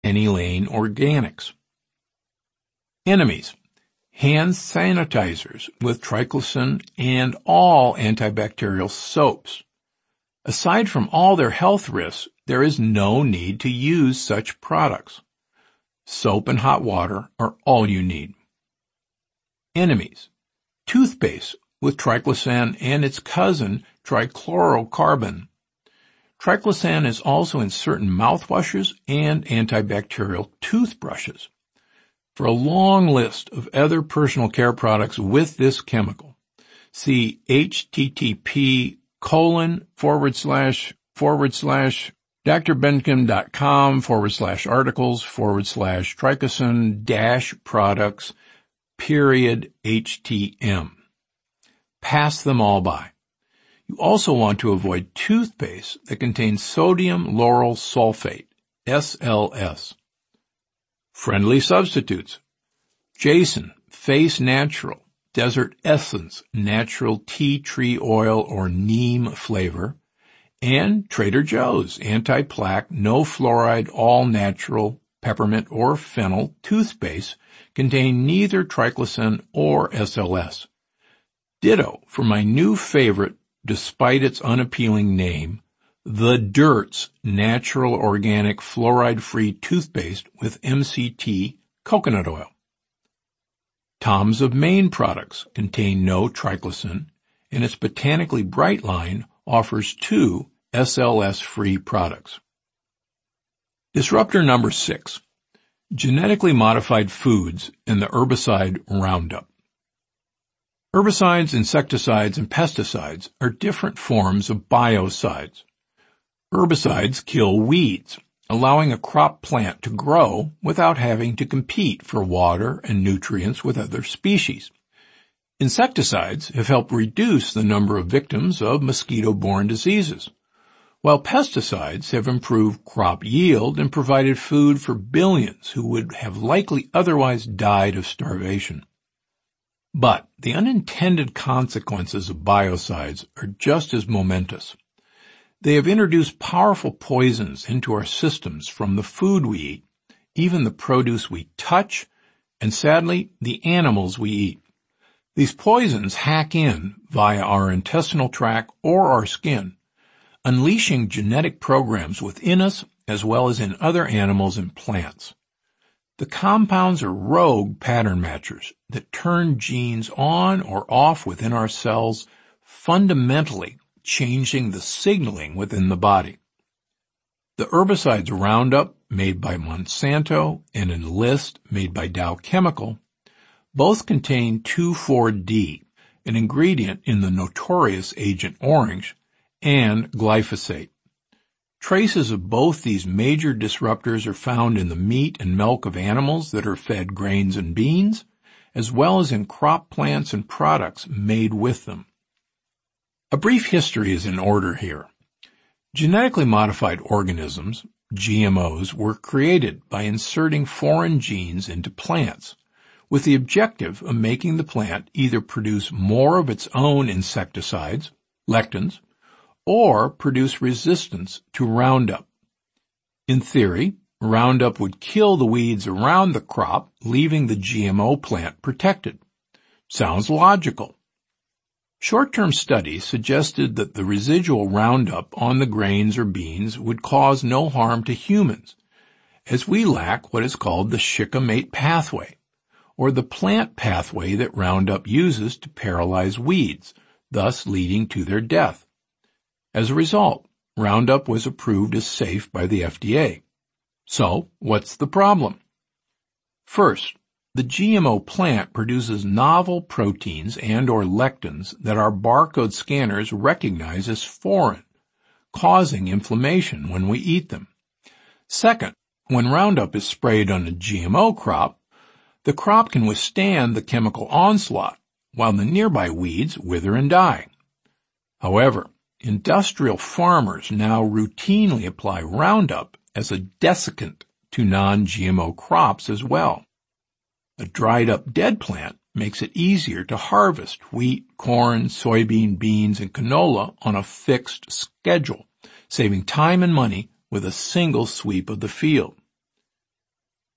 Penny Lane Organics. Enemies: hand sanitizers with triclosan and all antibacterial soaps. Aside from all their health risks, there is no need to use such products. Soap and hot water are all you need. Enemies: toothpaste with triclosan and its cousin trichlorocarbon. Triclosan is also in certain mouthwashes and antibacterial toothbrushes. For a long list of other personal care products with this chemical, see http://drbenkem.com/triclosan-products-htm. Pass them all by. You also want to avoid toothpaste that contains sodium lauryl sulfate, SLS. Friendly substitutes: Jason Face Natural Desert Essence Natural Tea Tree Oil or Neem Flavor, and Trader Joe's Anti-Plaque No Fluoride All Natural Peppermint or Fennel Toothpaste contain neither triclosan or SLS. Ditto for my new favorite, despite its unappealing name, The Dirt's Natural Organic Fluoride-Free Toothpaste with MCT Coconut Oil. Tom's of Maine products contain no triclosan, and its Botanically Bright line offers 2 SLS-free products. Disruptor number 6. Genetically modified foods and the herbicide Roundup. Herbicides, insecticides, and pesticides are different forms of biocides. Herbicides kill weeds, allowing a crop plant to grow without having to compete for water and nutrients with other species. Insecticides have helped reduce the number of victims of mosquito-borne diseases, while pesticides have improved crop yield and provided food for billions who would have likely otherwise died of starvation. But the unintended consequences of biocides are just as momentous. They have introduced powerful poisons into our systems from the food we eat, even the produce we touch, and sadly, the animals we eat. These poisons hack in via our intestinal tract or our skin, unleashing genetic programs within us as well as in other animals and plants. The compounds are rogue pattern matchers that turn genes on or off within our cells, fundamentally changing the signaling within the body. The herbicides Roundup, made by Monsanto, and Enlist, made by Dow Chemical, both contain 2,4-D, an ingredient in the notorious Agent Orange, and glyphosate. Traces of both these major disruptors are found in the meat and milk of animals that are fed grains and beans, as well as in crop plants and products made with them. A brief history is in order here. Genetically modified organisms, GMOs, were created by inserting foreign genes into plants, with the objective of making the plant either produce more of its own insecticides, lectins, or produce resistance to Roundup. In theory, Roundup would kill the weeds around the crop, leaving the GMO plant protected. Sounds logical. Short-term studies suggested that the residual Roundup on the grains or beans would cause no harm to humans, as we lack what is called the shikimate pathway, or the plant pathway that Roundup uses to paralyze weeds, thus leading to their death. As a result, Roundup was approved as safe by the FDA. So, what's the problem? First, the GMO plant produces novel proteins and or lectins that our barcode scanners recognize as foreign, causing inflammation when we eat them. Second, when Roundup is sprayed on a GMO crop, the crop can withstand the chemical onslaught, while the nearby weeds wither and die. However, industrial farmers now routinely apply Roundup as a desiccant to non-GMO crops as well. A dried-up dead plant makes it easier to harvest wheat, corn, soybean, beans, and canola on a fixed schedule, saving time and money with a single sweep of the field.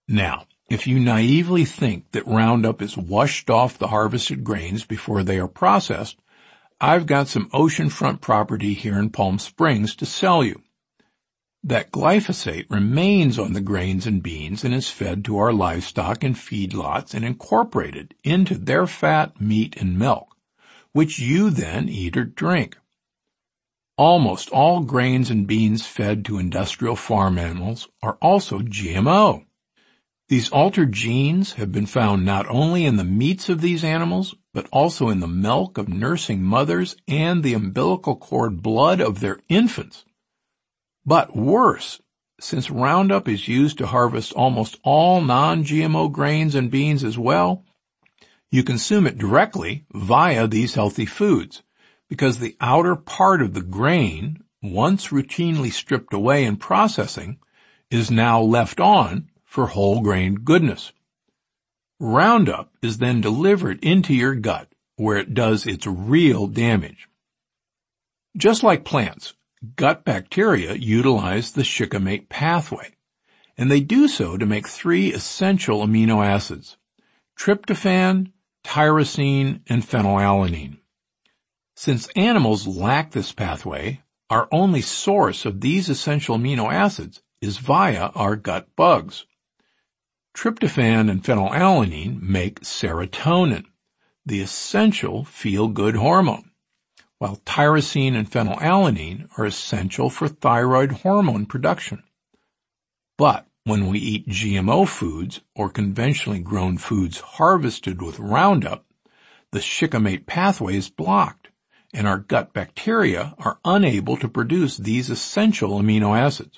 Now, if you naively think that Roundup is washed off the harvested grains before they are processed, I've got some oceanfront property here in Palm Springs to sell you. That glyphosate remains on the grains and beans and is fed to our livestock in feedlots and incorporated into their fat, meat, and milk, which you then eat or drink. Almost all grains and beans fed to industrial farm animals are also GMO. These altered genes have been found not only in the meats of these animals, but also in the milk of nursing mothers and the umbilical cord blood of their infants. But worse, since Roundup is used to harvest almost all non-GMO grains and beans as well, you consume it directly via these healthy foods, because the outer part of the grain, once routinely stripped away in processing, is now left on for whole grain goodness. Roundup is then delivered into your gut, where it does its real damage. Just like plants, gut bacteria utilize the shikimate pathway, and they do so to make 3 essential amino acids: tryptophan, tyrosine, and phenylalanine. Since animals lack this pathway, our only source of these essential amino acids is via our gut bugs. Tryptophan and phenylalanine make serotonin, the essential feel-good hormone, while tyrosine and phenylalanine are essential for thyroid hormone production. But when we eat GMO foods or conventionally grown foods harvested with Roundup, the shikimate pathway is blocked, and our gut bacteria are unable to produce these essential amino acids.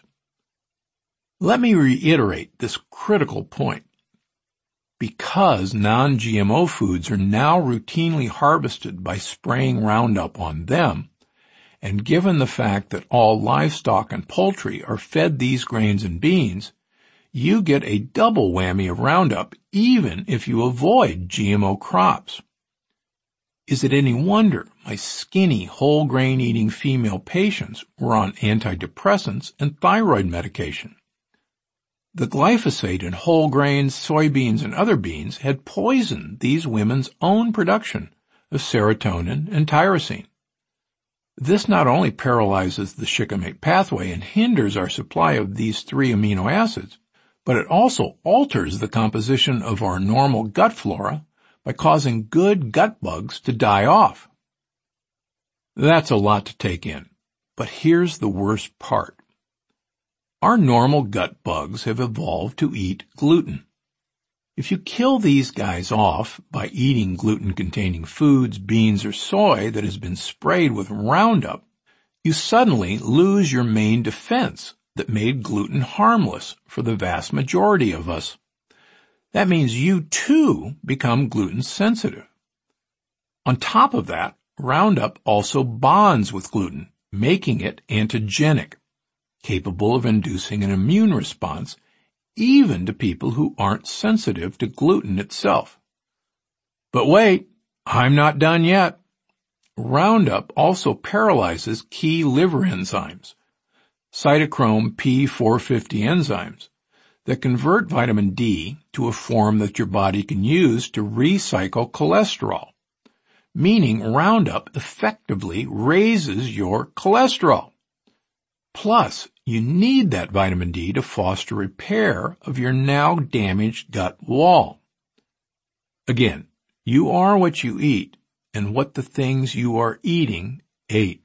Let me reiterate this critical point. Because non-GMO foods are now routinely harvested by spraying Roundup on them, and given the fact that all livestock and poultry are fed these grains and beans, you get a double whammy of Roundup even if you avoid GMO crops. Is it any wonder my skinny, whole grain eating female patients were on antidepressants and thyroid medication? The glyphosate in whole grains, soybeans, and other beans had poisoned these women's own production of serotonin and tyrosine. This not only paralyzes the shikimate pathway and hinders our supply of these 3 amino acids, but it also alters the composition of our normal gut flora by causing good gut bugs to die off. That's a lot to take in, but here's the worst part. Our normal gut bugs have evolved to eat gluten. If you kill these guys off by eating gluten-containing foods, beans, or soy that has been sprayed with Roundup, you suddenly lose your main defense that made gluten harmless for the vast majority of us. That means you too become gluten sensitive. On top of that, Roundup also bonds with gluten, making it antigenic, capable of inducing an immune response even to people who aren't sensitive to gluten itself. But wait, I'm not done yet. Roundup also paralyzes key liver enzymes, cytochrome P450 enzymes, that convert vitamin D to a form that your body can use to recycle cholesterol, meaning Roundup effectively raises your cholesterol. Plus, you need that vitamin D to foster repair of your now damaged gut wall. Again, you are what you eat, and what the things you are eating ate.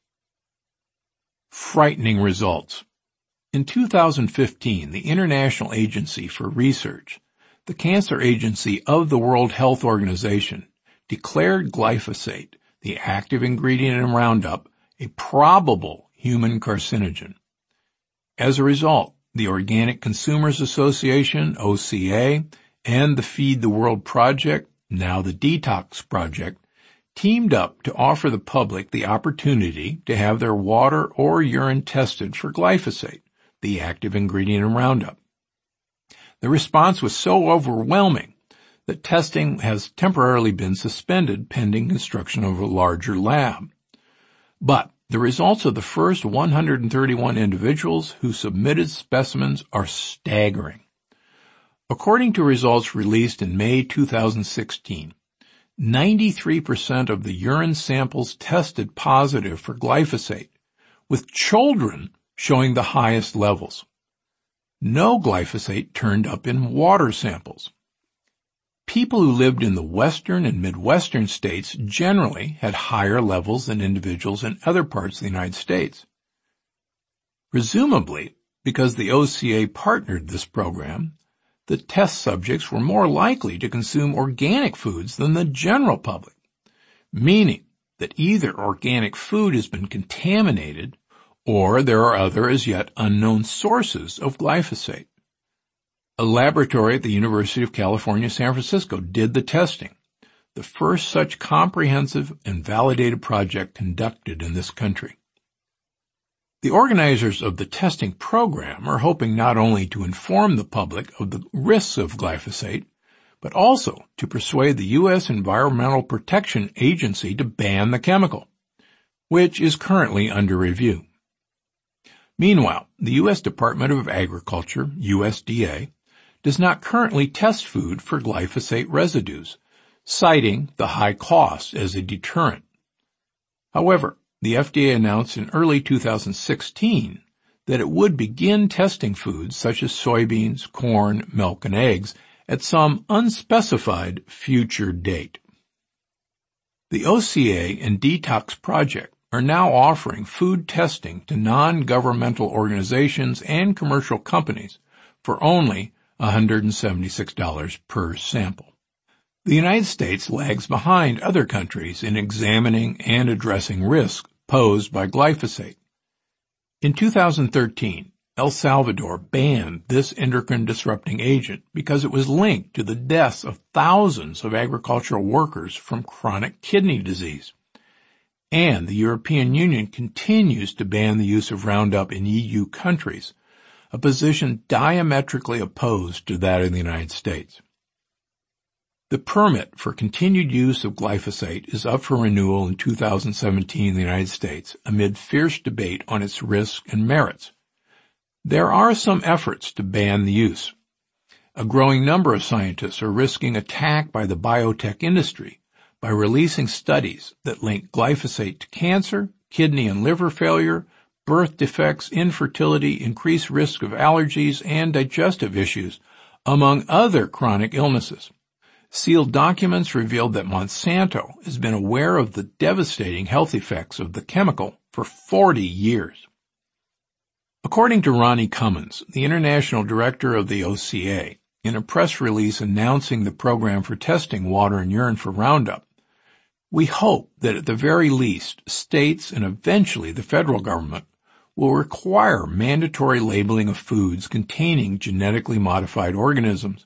Frightening results. In 2015, the International Agency for Research, the cancer agency of the World Health Organization, declared glyphosate, the active ingredient in Roundup, a probable human carcinogen. As a result, the Organic Consumers Association, OCA, and the Feed the World Project, now the Detox Project, teamed up to offer the public the opportunity to have their water or urine tested for glyphosate, the active ingredient in Roundup. The response was so overwhelming that testing has temporarily been suspended pending construction of a larger lab. But the results of the first 131 individuals who submitted specimens are staggering. According to results released in May 2016, 93% of the urine samples tested positive for glyphosate, with children showing the highest levels. No glyphosate turned up in water samples. People who lived in the western and midwestern states generally had higher levels than individuals in other parts of the United States. Presumably, because the OCA partnered this program, the test subjects were more likely to consume organic foods than the general public, meaning that either organic food has been contaminated or there are other as yet unknown sources of glyphosate. A laboratory at the University of California, San Francisco did the testing, the first such comprehensive and validated project conducted in this country. The organizers of the testing program are hoping not only to inform the public of the risks of glyphosate, but also to persuade the U.S. Environmental Protection Agency to ban the chemical, which is currently under review. Meanwhile, the U.S. Department of Agriculture, USDA, does not currently test food for glyphosate residues, citing the high cost as a deterrent. However, the FDA announced in early 2016 that it would begin testing foods such as soybeans, corn, milk, and eggs at some unspecified future date. The OCA and Detox Project are now offering food testing to non-governmental organizations and commercial companies for only $176 per sample. The United States lags behind other countries in examining and addressing risks posed by glyphosate. In 2013, El Salvador banned this endocrine-disrupting agent because it was linked to the deaths of thousands of agricultural workers from chronic kidney disease. And the European Union continues to ban the use of Roundup in EU countries, a position diametrically opposed to that in the United States. The permit for continued use of glyphosate is up for renewal in 2017 in the United States amid fierce debate on its risks and merits. There are some efforts to ban the use. A growing number of scientists are risking attack by the biotech industry by releasing studies that link glyphosate to cancer, kidney and liver failure, birth defects, infertility, increased risk of allergies, and digestive issues, among other chronic illnesses. Sealed documents revealed that Monsanto has been aware of the devastating health effects of the chemical for 40 years. According to Ronnie Cummins, the international director of the OCA, in a press release announcing the program for testing water and urine for Roundup, we hope that at the very least, states and eventually the federal government will require mandatory labeling of foods containing genetically modified organisms,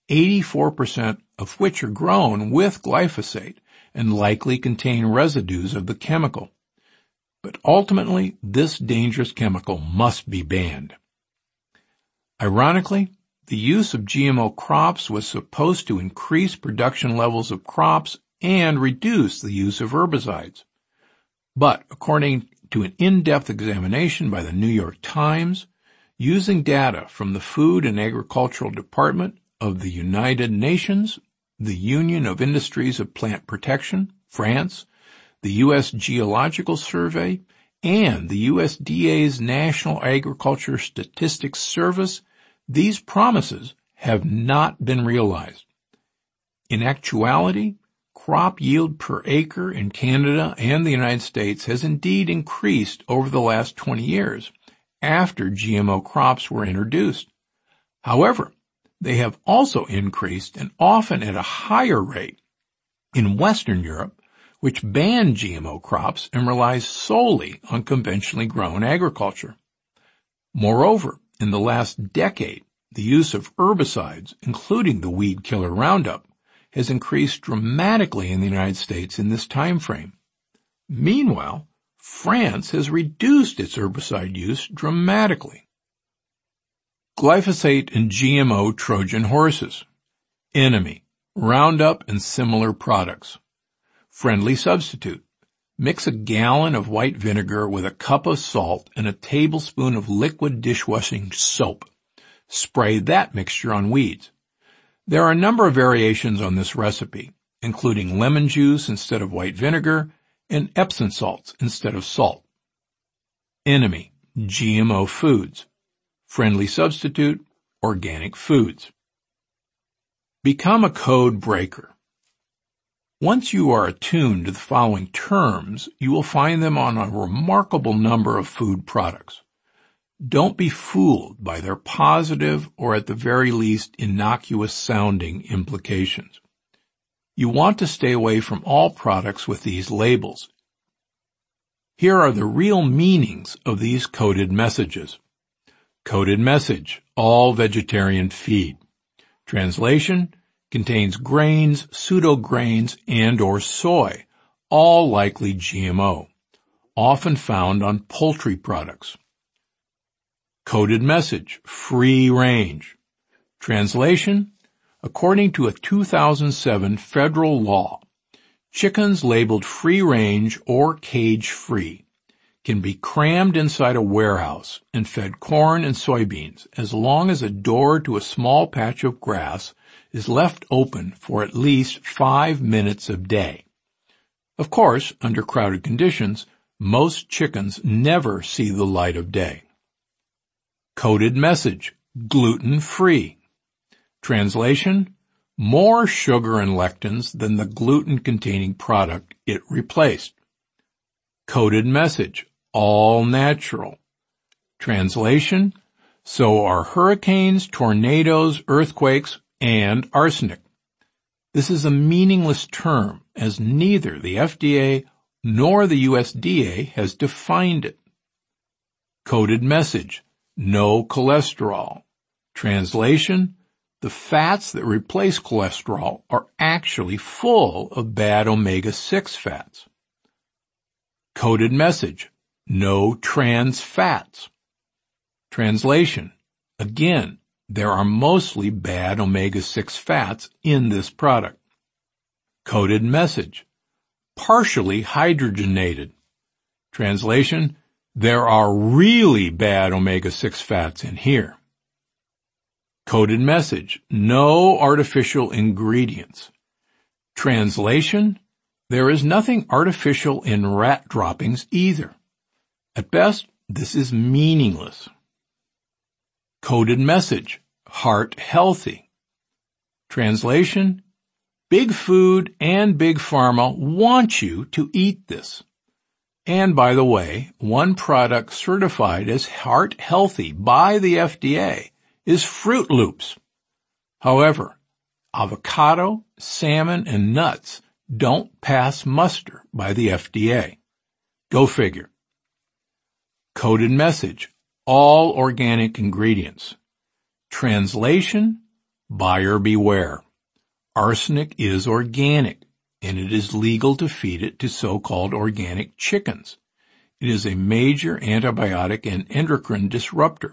84% of which are grown with glyphosate and likely contain residues of the chemical. But ultimately, this dangerous chemical must be banned. Ironically, the use of GMO crops was supposed to increase production levels of crops and reduce the use of herbicides. But according to an in-depth examination by the New York Times, using data from the Food and Agricultural Department of the United Nations, the Union of Industries of Plant Protection, France, the U.S. Geological Survey, and the USDA's National Agriculture Statistics Service, these promises have not been realized. In actuality, crop yield per acre in Canada and the United States has indeed increased over the last 20 years after GMO crops were introduced. However, they have also increased and often at a higher rate in Western Europe, which banned GMO crops and relies solely on conventionally grown agriculture. Moreover, in the last decade, the use of herbicides, including the weed killer Roundup, has increased dramatically in the United States in this time frame. Meanwhile, France has reduced its herbicide use dramatically. Glyphosate and GMO Trojan horses. Enemy, Roundup and similar products. Friendly substitute. Mix a gallon of white vinegar with a cup of salt and a tablespoon of liquid dishwashing soap. Spray that mixture on weeds. There are a number of variations on this recipe, including lemon juice instead of white vinegar and Epsom salts instead of salt. Enemy: GMO foods. Friendly substitute: organic foods. Become a code breaker. Once you are attuned to the following terms, you will find them on a remarkable number of food products. Don't be fooled by their positive or at the very least innocuous-sounding implications. You want to stay away from all products with these labels. Here are the real meanings of these coded messages. Coded message: all vegetarian feed. Translation: contains grains, pseudograins, and/or soy, all likely GMO, often found on poultry products. Coded message: free range. Translation: according to a 2007 federal law, chickens labeled free range or cage-free can be crammed inside a warehouse and fed corn and soybeans as long as a door to a small patch of grass is left open for at least 5 minutes a day. Of course, under crowded conditions, most chickens never see the light of day. Coded message: gluten-free. Translation: more sugar and lectins than the gluten-containing product it replaced. Coded message: all natural. Translation: so are hurricanes, tornadoes, earthquakes, and arsenic. This is a meaningless term, as neither the FDA nor the USDA has defined it. Coded message: no cholesterol. Translation: the fats that replace cholesterol are actually full of bad omega-6 fats. Coded message: no trans fats. Translation: again, there are mostly bad omega-6 fats in this product. Coded message: partially hydrogenated. Translation: there are really bad omega-6 fats in here. Coded message: no artificial ingredients. Translation: there is nothing artificial in rat droppings either. At best, this is meaningless. Coded message: heart healthy. Translation: Big Food and Big Pharma want you to eat this. And by the way, one product certified as heart healthy by the FDA is Fruit Loops. However, avocado, salmon, and nuts don't pass muster by the FDA. Go figure. Coded message: all organic ingredients. Translation: buyer beware. Arsenic is organic, and it is legal to feed it to so-called organic chickens. It is a major antibiotic and endocrine disruptor.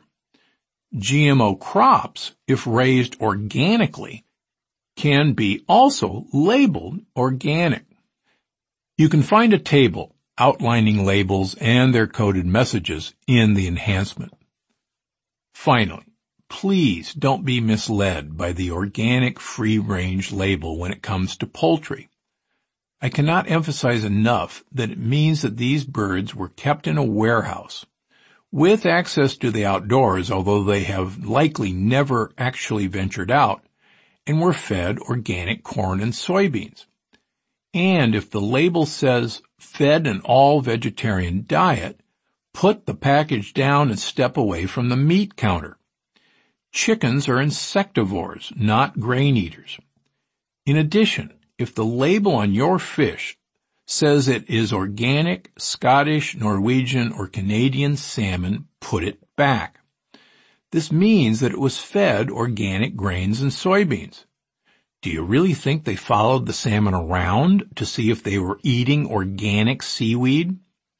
GMO crops, if raised organically, can be also labeled organic. You can find a table outlining labels and their coded messages in the enhancement. Finally, please don't be misled by the organic free-range label when it comes to poultry. I cannot emphasize enough that it means that these birds were kept in a warehouse with access to the outdoors, although they have likely never actually ventured out, and were fed organic corn and soybeans. And if the label says fed an all-vegetarian diet, put the package down and step away from the meat counter. Chickens are insectivores, not grain eaters. In addition, if the label on your fish says it is organic, Scottish, Norwegian, or Canadian salmon, put it back. This means that it was fed organic grains and soybeans. Do you really think they followed the salmon around to see if they were eating organic seaweed?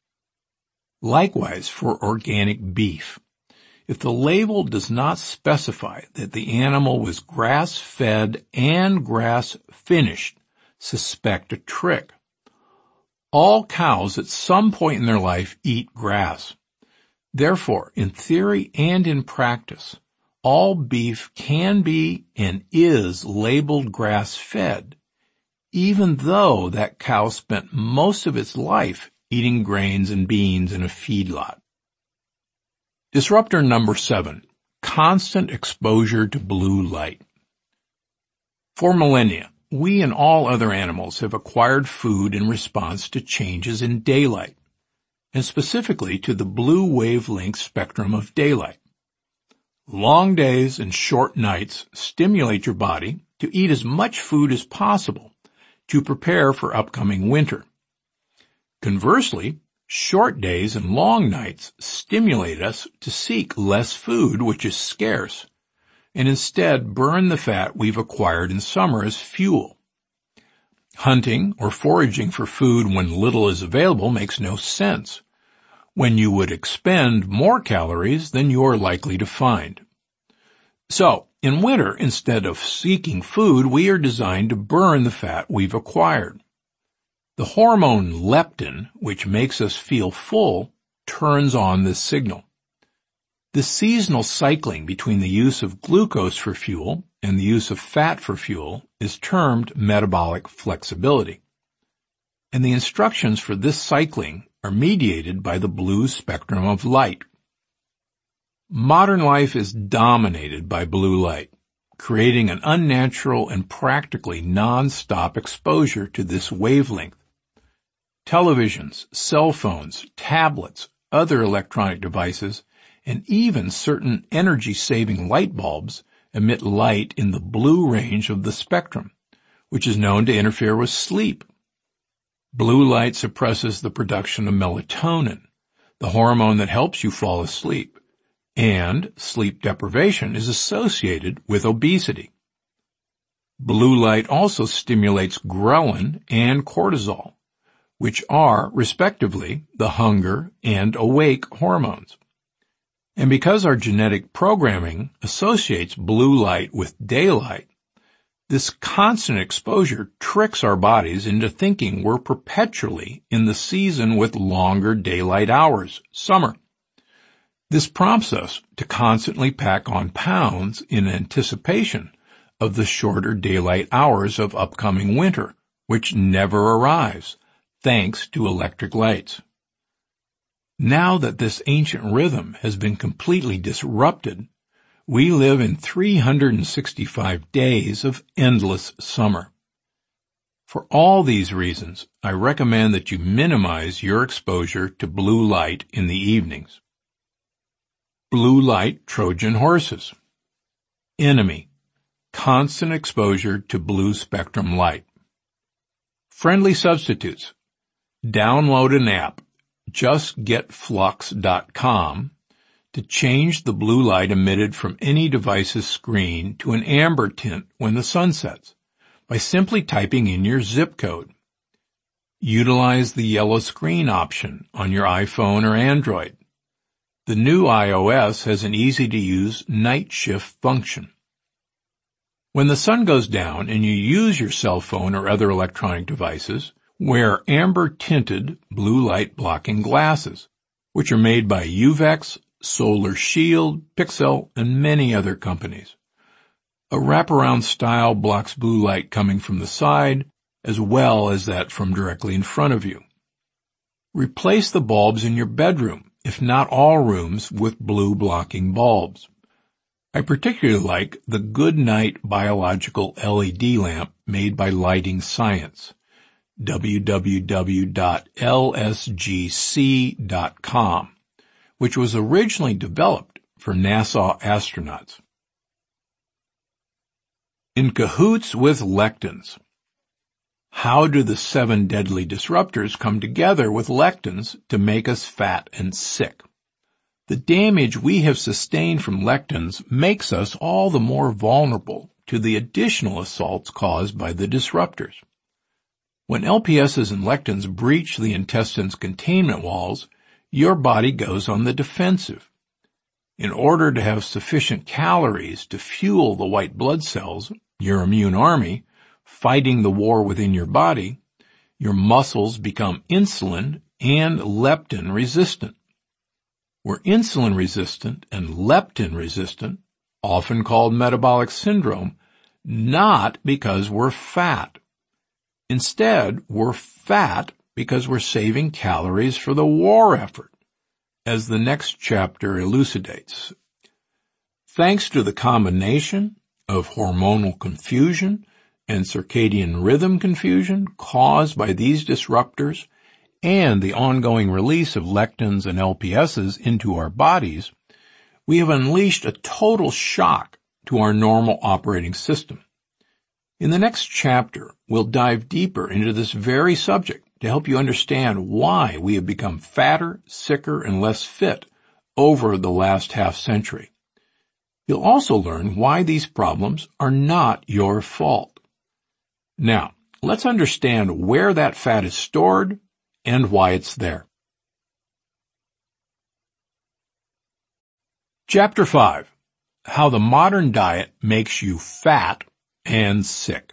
Likewise for organic beef. If the label does not specify that the animal was grass-fed and grass-finished, suspect a trick. All cows at some point in their life eat grass. Therefore, in theory and in practice, all beef can be and is labeled grass-fed, even though that cow spent most of its life eating grains and beans in a feedlot. Disruptor number 7, constant exposure to blue light. For millennia, we and all other animals have acquired food in response to changes in daylight, and specifically to the blue wavelength spectrum of daylight. Long days and short nights stimulate your body to eat as much food as possible to prepare for upcoming winter. Conversely, short days and long nights stimulate us to seek less food, which is scarce, and instead burn the fat we've acquired in summer as fuel. Hunting or foraging for food when little is available makes no sense, when you would expend more calories than you are likely to find. So, in winter, instead of seeking food, we are designed to burn the fat we've acquired. The hormone leptin, which makes us feel full, turns on this signal. The seasonal cycling between the use of glucose for fuel and the use of fat for fuel is termed metabolic flexibility. And the instructions for this cycling are mediated by the blue spectrum of light. Modern life is dominated by blue light, creating an unnatural and practically non-stop exposure to this wavelength. Televisions, cell phones, tablets, other electronic devices, and even certain energy-saving light bulbs emit light in the blue range of the spectrum, which is known to interfere with sleep. Blue light suppresses the production of melatonin, the hormone that helps you fall asleep, and sleep deprivation is associated with obesity. Blue light also stimulates ghrelin and cortisol, which are, respectively, the hunger and awake hormones. And because our genetic programming associates blue light with daylight, this constant exposure tricks our bodies into thinking we're perpetually in the season with longer daylight hours, summer. This prompts us to constantly pack on pounds in anticipation of the shorter daylight hours of upcoming winter, which never arrives, thanks to electric lights. Now that this ancient rhythm has been completely disrupted, we live in 365 days of endless summer. For all these reasons, I recommend that you minimize your exposure to blue light in the evenings. Blue light Trojan horses. Enemy: constant exposure to blue spectrum light. Friendly substitutes: download an app, justgetflux.com, to change the blue light emitted from any device's screen to an amber tint when the sun sets by simply typing in your zip code. Utilize the yellow screen option on your iPhone or Android. The new iOS has an easy-to-use night shift function. When the sun goes down and you use your cell phone or other electronic devices, wear amber-tinted blue light blocking glasses, which are made by Uvex, Solar Shield, Pixel, and many other companies. A wraparound style blocks blue light coming from the side, as well as that from directly in front of you. Replace the bulbs in your bedroom, if not all rooms, with blue blocking bulbs. I particularly like the Good Night Biological LED lamp made by Lighting Science, www.lsgc.com, which was originally developed for NASA astronauts. In cahoots with lectins. How do the 7 deadly disruptors come together with lectins to make us fat and sick? The damage we have sustained from lectins makes us all the more vulnerable to the additional assaults caused by the disruptors. When LPSs and lectins breach the intestine's containment walls, your body goes on the defensive. In order to have sufficient calories to fuel the white blood cells, your immune army, fighting the war within your body, your muscles become insulin and leptin resistant. Where insulin resistant and leptin resistant, often called metabolic syndrome, not because we're fat. Instead, we're fat because we're saving calories for the war effort, as the next chapter elucidates. Thanks to the combination of hormonal confusion and circadian rhythm confusion caused by these disruptors and the ongoing release of lectins and LPSs into our bodies, we have unleashed a total shock to our normal operating system. In the next chapter, we'll dive deeper into this very subject to help you understand why we have become fatter, sicker, and less fit over the last half-century. You'll also learn why these problems are not your fault. Now, let's understand where that fat is stored and why it's there. Chapter 5. How the modern diet makes you fat and sick.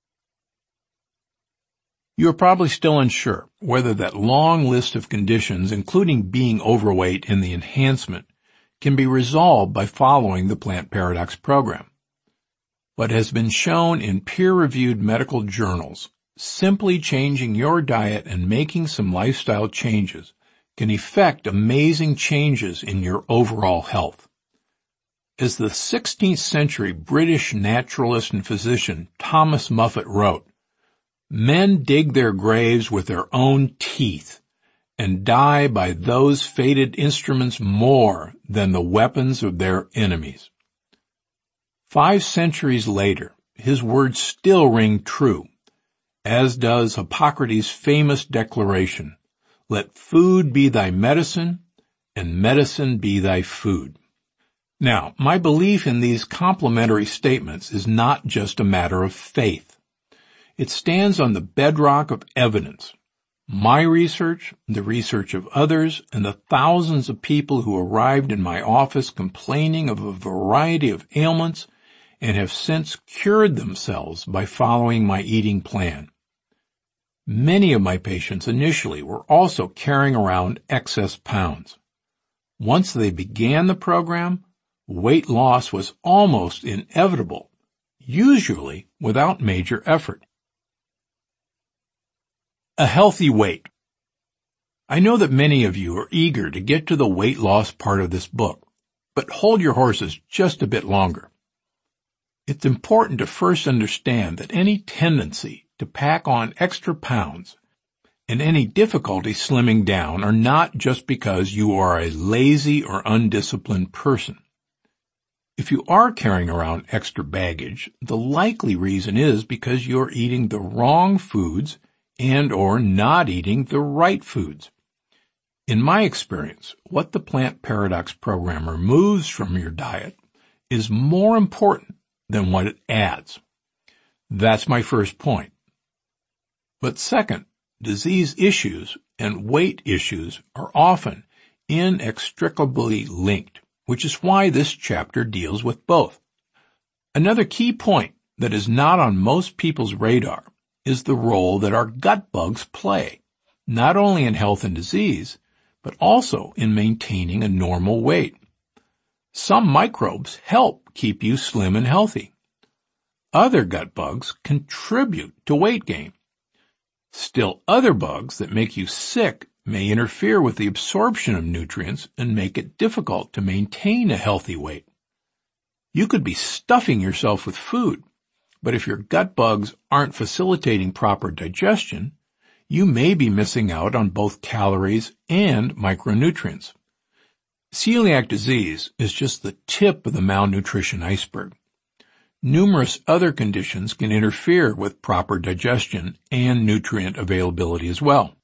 You are probably still unsure whether that long list of conditions, including being overweight and the enhancement, can be resolved by following the Plant Paradox program. But has been shown in peer-reviewed medical journals, simply changing your diet and making some lifestyle changes can effect amazing changes in your overall health. As the 16th century British naturalist and physician Thomas Muffet wrote, "Men dig their graves with their own teeth and die by those fated instruments more than the weapons of their enemies." 5 centuries later, his words still ring true, as does Hippocrates' famous declaration, "Let food be thy medicine, and medicine be thy food." Now, my belief in these complementary statements is not just a matter of faith. It stands on the bedrock of evidence. My research, the research of others, and the thousands of people who arrived in my office complaining of a variety of ailments and have since cured themselves by following my eating plan. Many of my patients initially were also carrying around excess pounds. Once they began the program, weight loss was almost inevitable, usually without major effort. A healthy weight. I know that many of you are eager to get to the weight loss part of this book, but hold your horses just a bit longer. It's important to first understand that any tendency to pack on extra pounds and any difficulty slimming down are not just because you are a lazy or undisciplined person. If you are carrying around extra baggage, the likely reason is because you're eating the wrong foods and or not eating the right foods. In my experience, what the Plant Paradox program removes from your diet is more important than what it adds. That's my first point. But second, disease issues and weight issues are often inextricably linked, which is why this chapter deals with both. Another key point that is not on most people's radar is the role that our gut bugs play, not only in health and disease, but also in maintaining a normal weight. Some microbes help keep you slim and healthy. Other gut bugs contribute to weight gain. Still, other bugs that make you sick may interfere with the absorption of nutrients and make it difficult to maintain a healthy weight. You could be stuffing yourself with food, but if your gut bugs aren't facilitating proper digestion, you may be missing out on both calories and micronutrients. Celiac disease is just the tip of the malnutrition iceberg. Numerous other conditions can interfere with proper digestion and nutrient availability as well.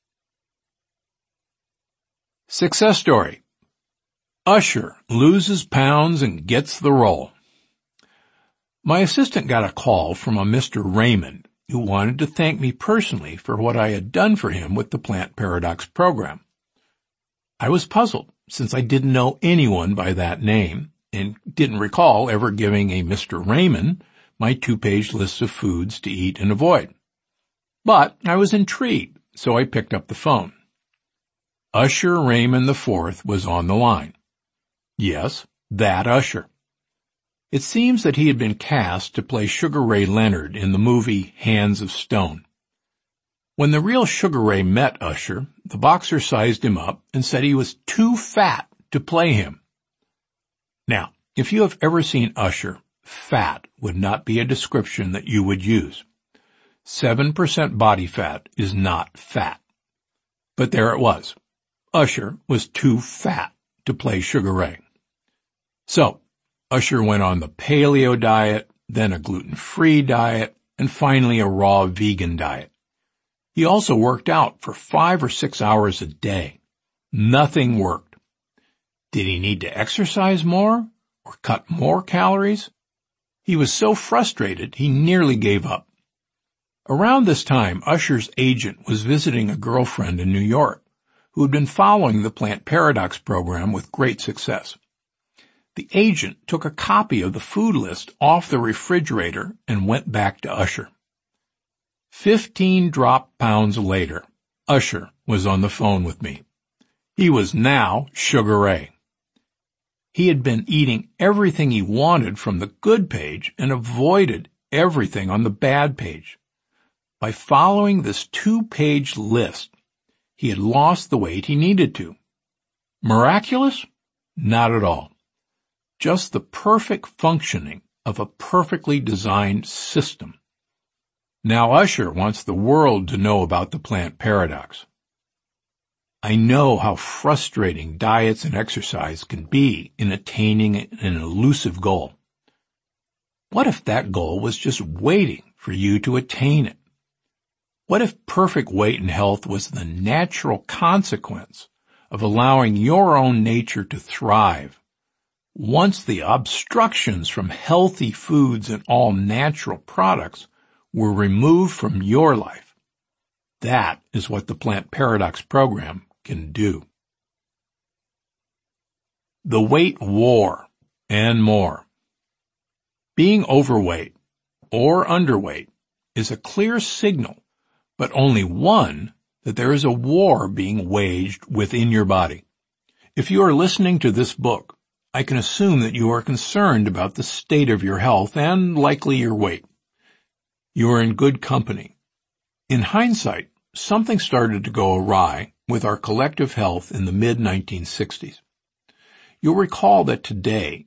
Success story. Usher loses pounds and gets the role. My assistant got a call from a Mr. Raymond who wanted to thank me personally for what I had done for him with the Plant Paradox program. I was puzzled since I didn't know anyone by that name and didn't recall ever giving a Mr. Raymond my 2-page list of foods to eat and avoid. But I was intrigued, so I picked up the phone. Usher Raymond IV was on the line. Yes, that Usher. It seems that he had been cast to play Sugar Ray Leonard in the movie Hands of Stone. When the real Sugar Ray met Usher, the boxer sized him up and said he was too fat to play him. Now, if you have ever seen Usher, fat would not be a description that you would use. 7% body fat is not fat. But there it was. Usher was too fat to play Sugar Ray. So, Usher went on the paleo diet, then a gluten-free diet, and finally a raw vegan diet. He also worked out for 5 or 6 hours a day. Nothing worked. Did he need to exercise more or cut more calories? He was so frustrated he nearly gave up. Around this time, Usher's agent was visiting a girlfriend in New York who had been following the Plant Paradox program with great success. The agent took a copy of the food list off the refrigerator and went back to Usher. 15 drop pounds later, Usher was on the phone with me. He was now Sugar Ray. He had been eating everything he wanted from the good page and avoided everything on the bad page. By following this 2-page list, he had lost the weight he needed to. Miraculous? Not at all. Just the perfect functioning of a perfectly designed system. Now Usher wants the world to know about the Plant Paradox. I know how frustrating diets and exercise can be in attaining an elusive goal. What if that goal was just waiting for you to attain it? What if perfect weight and health was the natural consequence of allowing your own nature to thrive? Once the obstructions from healthy foods and all natural products were removed from your life. That is what the Plant Paradox program can do. The weight war and more. Being overweight or underweight is a clear signal, but only one, that there is a war being waged within your body. If you are listening to this book, I can assume that you are concerned about the state of your health and likely your weight. You are in good company. In hindsight, something started to go awry with our collective health in the mid-1960s. You'll recall that today,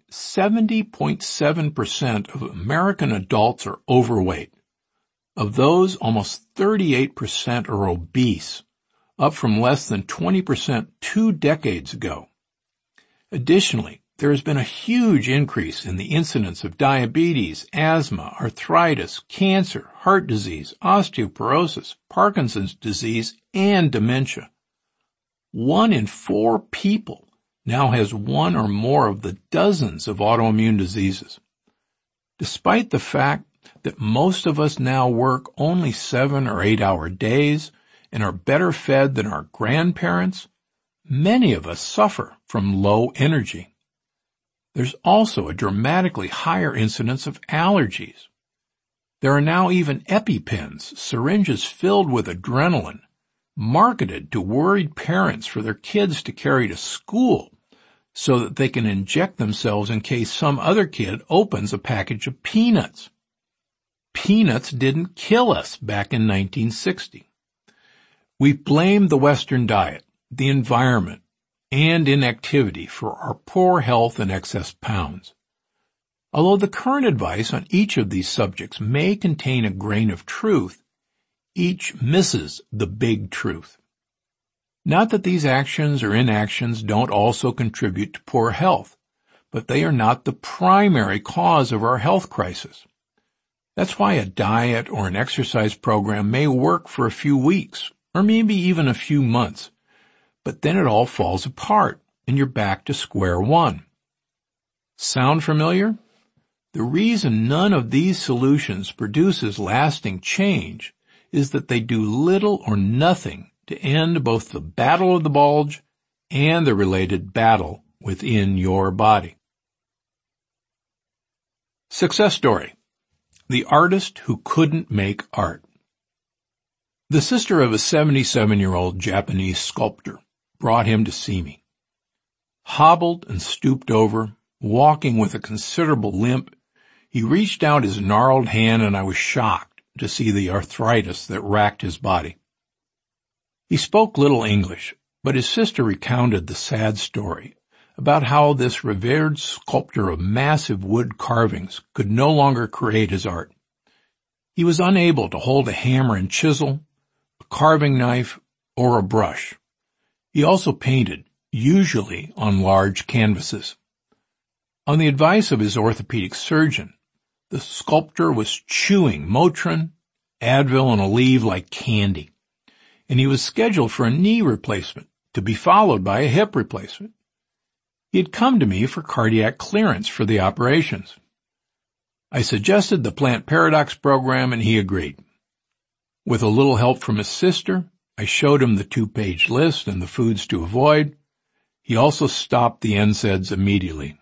70.7% of American adults are overweight. Of those, almost 38% are obese, up from less than 20% 2 decades ago. Additionally, there has been a huge increase in the incidence of diabetes, asthma, arthritis, cancer, heart disease, osteoporosis, Parkinson's disease, and dementia. 1 in 4 people now has one or more of the dozens of autoimmune diseases. Despite the fact that most of us now work only 7 or 8-hour days and are better fed than our grandparents, many of us suffer from low energy. There's also a dramatically higher incidence of allergies. There are now even EpiPens, syringes filled with adrenaline, marketed to worried parents for their kids to carry to school so that they can inject themselves in case some other kid opens a package of peanuts. Peanuts didn't kill us back in 1960. We've blamed the Western diet, the environment, and inactivity for our poor health and excess pounds. Although the current advice on each of these subjects may contain a grain of truth, each misses the big truth. Not that these actions or inactions don't also contribute to poor health, but they are not the primary cause of our health crisis. That's why a diet or an exercise program may work for a few weeks, or maybe even a few months, but then it all falls apart and you're back to square one. Sound familiar? The reason none of these solutions produces lasting change is that they do little or nothing to end both the battle of the bulge and the related battle within your body. Success story. The artist who couldn't make art. The sister of a 77-year-old Japanese sculptor brought him to see me. Hobbled and stooped over, walking with a considerable limp. He reached out his gnarled hand, and I was shocked to see the arthritis that racked his body. He spoke little English, but his sister recounted the sad story about how this revered sculptor of massive wood carvings could no longer create his art. He was unable to hold a hammer and chisel, a carving knife, or a brush. He also painted, usually on large canvases. On the advice of his orthopedic surgeon, the sculptor was chewing Motrin, Advil, and Aleve like candy, and he was scheduled for a knee replacement to be followed by a hip replacement. He had come to me for cardiac clearance for the operations. I suggested the Plant Paradox program, and he agreed. With a little help from his sister, I showed him the 2-page list and the foods to avoid. He also stopped the NSAIDs immediately.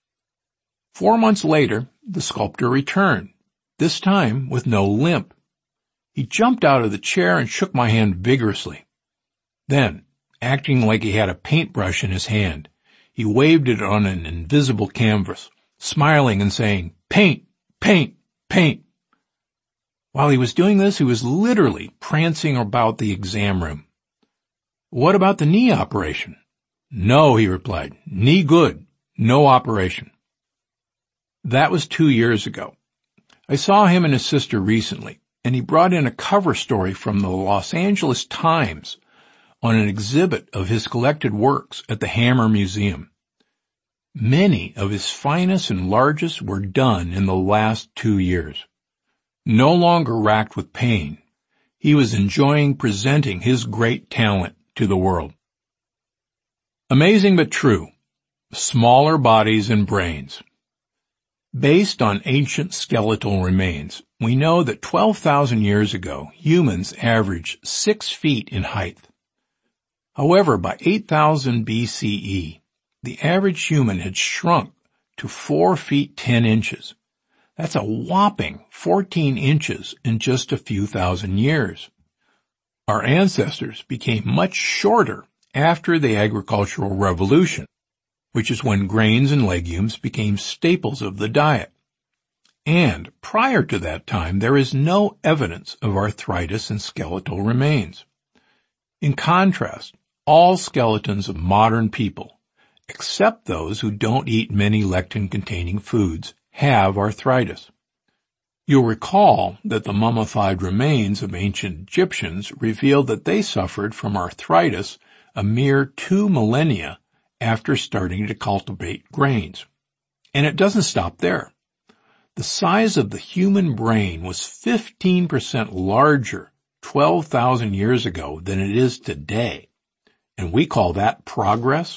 4 months later, the sculptor returned, this time with no limp. He jumped out of the chair and shook my hand vigorously. Then, acting like he had a paintbrush in his hand, he waved it on an invisible canvas, smiling and saying, "Paint, paint, paint." While he was doing this, he was literally prancing about the exam room. "What about the knee operation?" "No," he replied. "Knee good. No operation." That was 2 years ago. I saw him and his sister recently, and he brought in a cover story from the Los Angeles Times on an exhibit of his collected works at the Hammer Museum. Many of his finest and largest were done in the last 2 years. No longer racked with pain, he was enjoying presenting his great talent to the world. Amazing but true. Smaller bodies and brains. Based on ancient skeletal remains, we know that 12,000 years ago, humans averaged 6 feet in height. However, by 8,000 BCE, the average human had shrunk to 4 feet 10 inches. That's a whopping 14 inches in just a few thousand years. Our ancestors became much shorter after the agricultural revolution, which is when grains and legumes became staples of the diet. And prior to that time, there is no evidence of arthritis in skeletal remains. In contrast, all skeletons of modern people, except those who don't eat many lectin-containing foods, have arthritis. You'll recall that the mummified remains of ancient Egyptians revealed that they suffered from arthritis a mere 2 millennia after starting to cultivate grains. And it doesn't stop there. The size of the human brain was 15% larger 12,000 years ago than it is today. And we call that progress.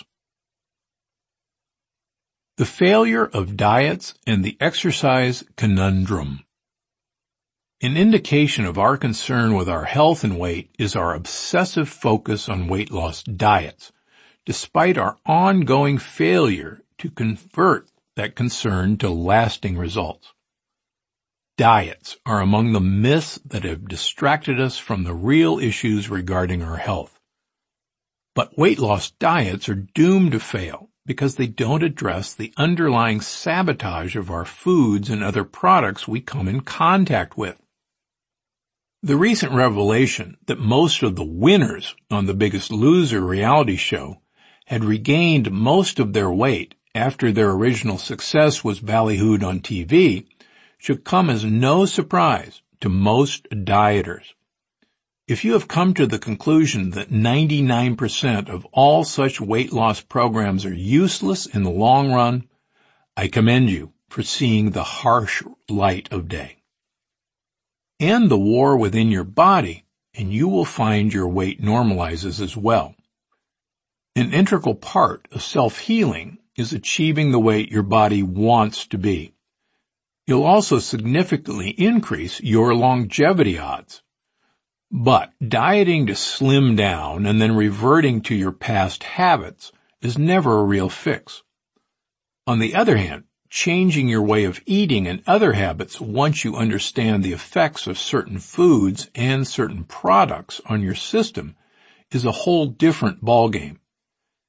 The failure of diets and the exercise conundrum. An indication of our concern with our health and weight is our obsessive focus on weight loss diets, despite our ongoing failure to convert that concern to lasting results. Diets are among the myths that have distracted us from the real issues regarding our health. But weight loss diets are doomed to fail because they don't address the underlying sabotage of our foods and other products we come in contact with. The recent revelation that most of the winners on The Biggest Loser reality show had regained most of their weight after their original success was ballyhooed on TV should come as no surprise to most dieters. If you have come to the conclusion that 99% of all such weight loss programs are useless in the long run, I commend you for seeing the harsh light of day. End the war within your body, and you will find your weight normalizes as well. An integral part of self-healing is achieving the weight your body wants to be. You'll also significantly increase your longevity odds. But dieting to slim down and then reverting to your past habits is never a real fix. On the other hand, changing your way of eating and other habits once you understand the effects of certain foods and certain products on your system is a whole different ballgame.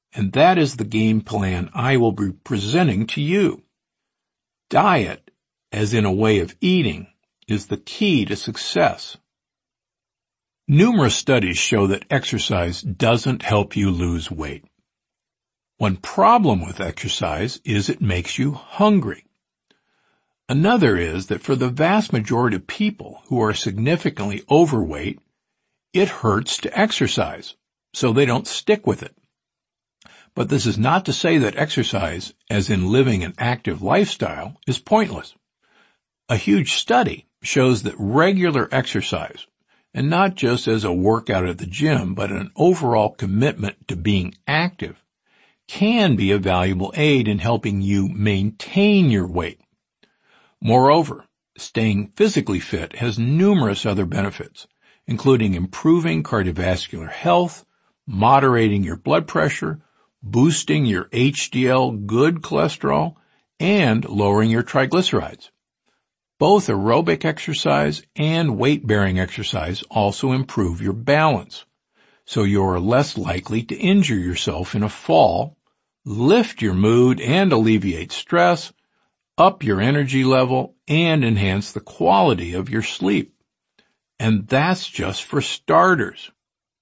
and that is the game plan I will be presenting to you. Diet, as in a way of eating, is the key to success. Numerous studies show that exercise doesn't help you lose weight. One problem with exercise is it makes you hungry. Another is that for the vast majority of people who are significantly overweight, it hurts to exercise, so they don't stick with it. But this is not to say that exercise, as in living an active lifestyle, is pointless. A huge study shows that regular exercise, and not just as a workout at the gym, but an overall commitment to being active, can be a valuable aid in helping you maintain your weight. Moreover, staying physically fit has numerous other benefits, including improving cardiovascular health, moderating your blood pressure, boosting your HDL good cholesterol, and lowering your triglycerides. Both aerobic exercise and weight-bearing exercise also improve your balance, so you are less likely to injure yourself in a fall, lift your mood and alleviate stress, up your energy level, and enhance the quality of your sleep. And that's just for starters.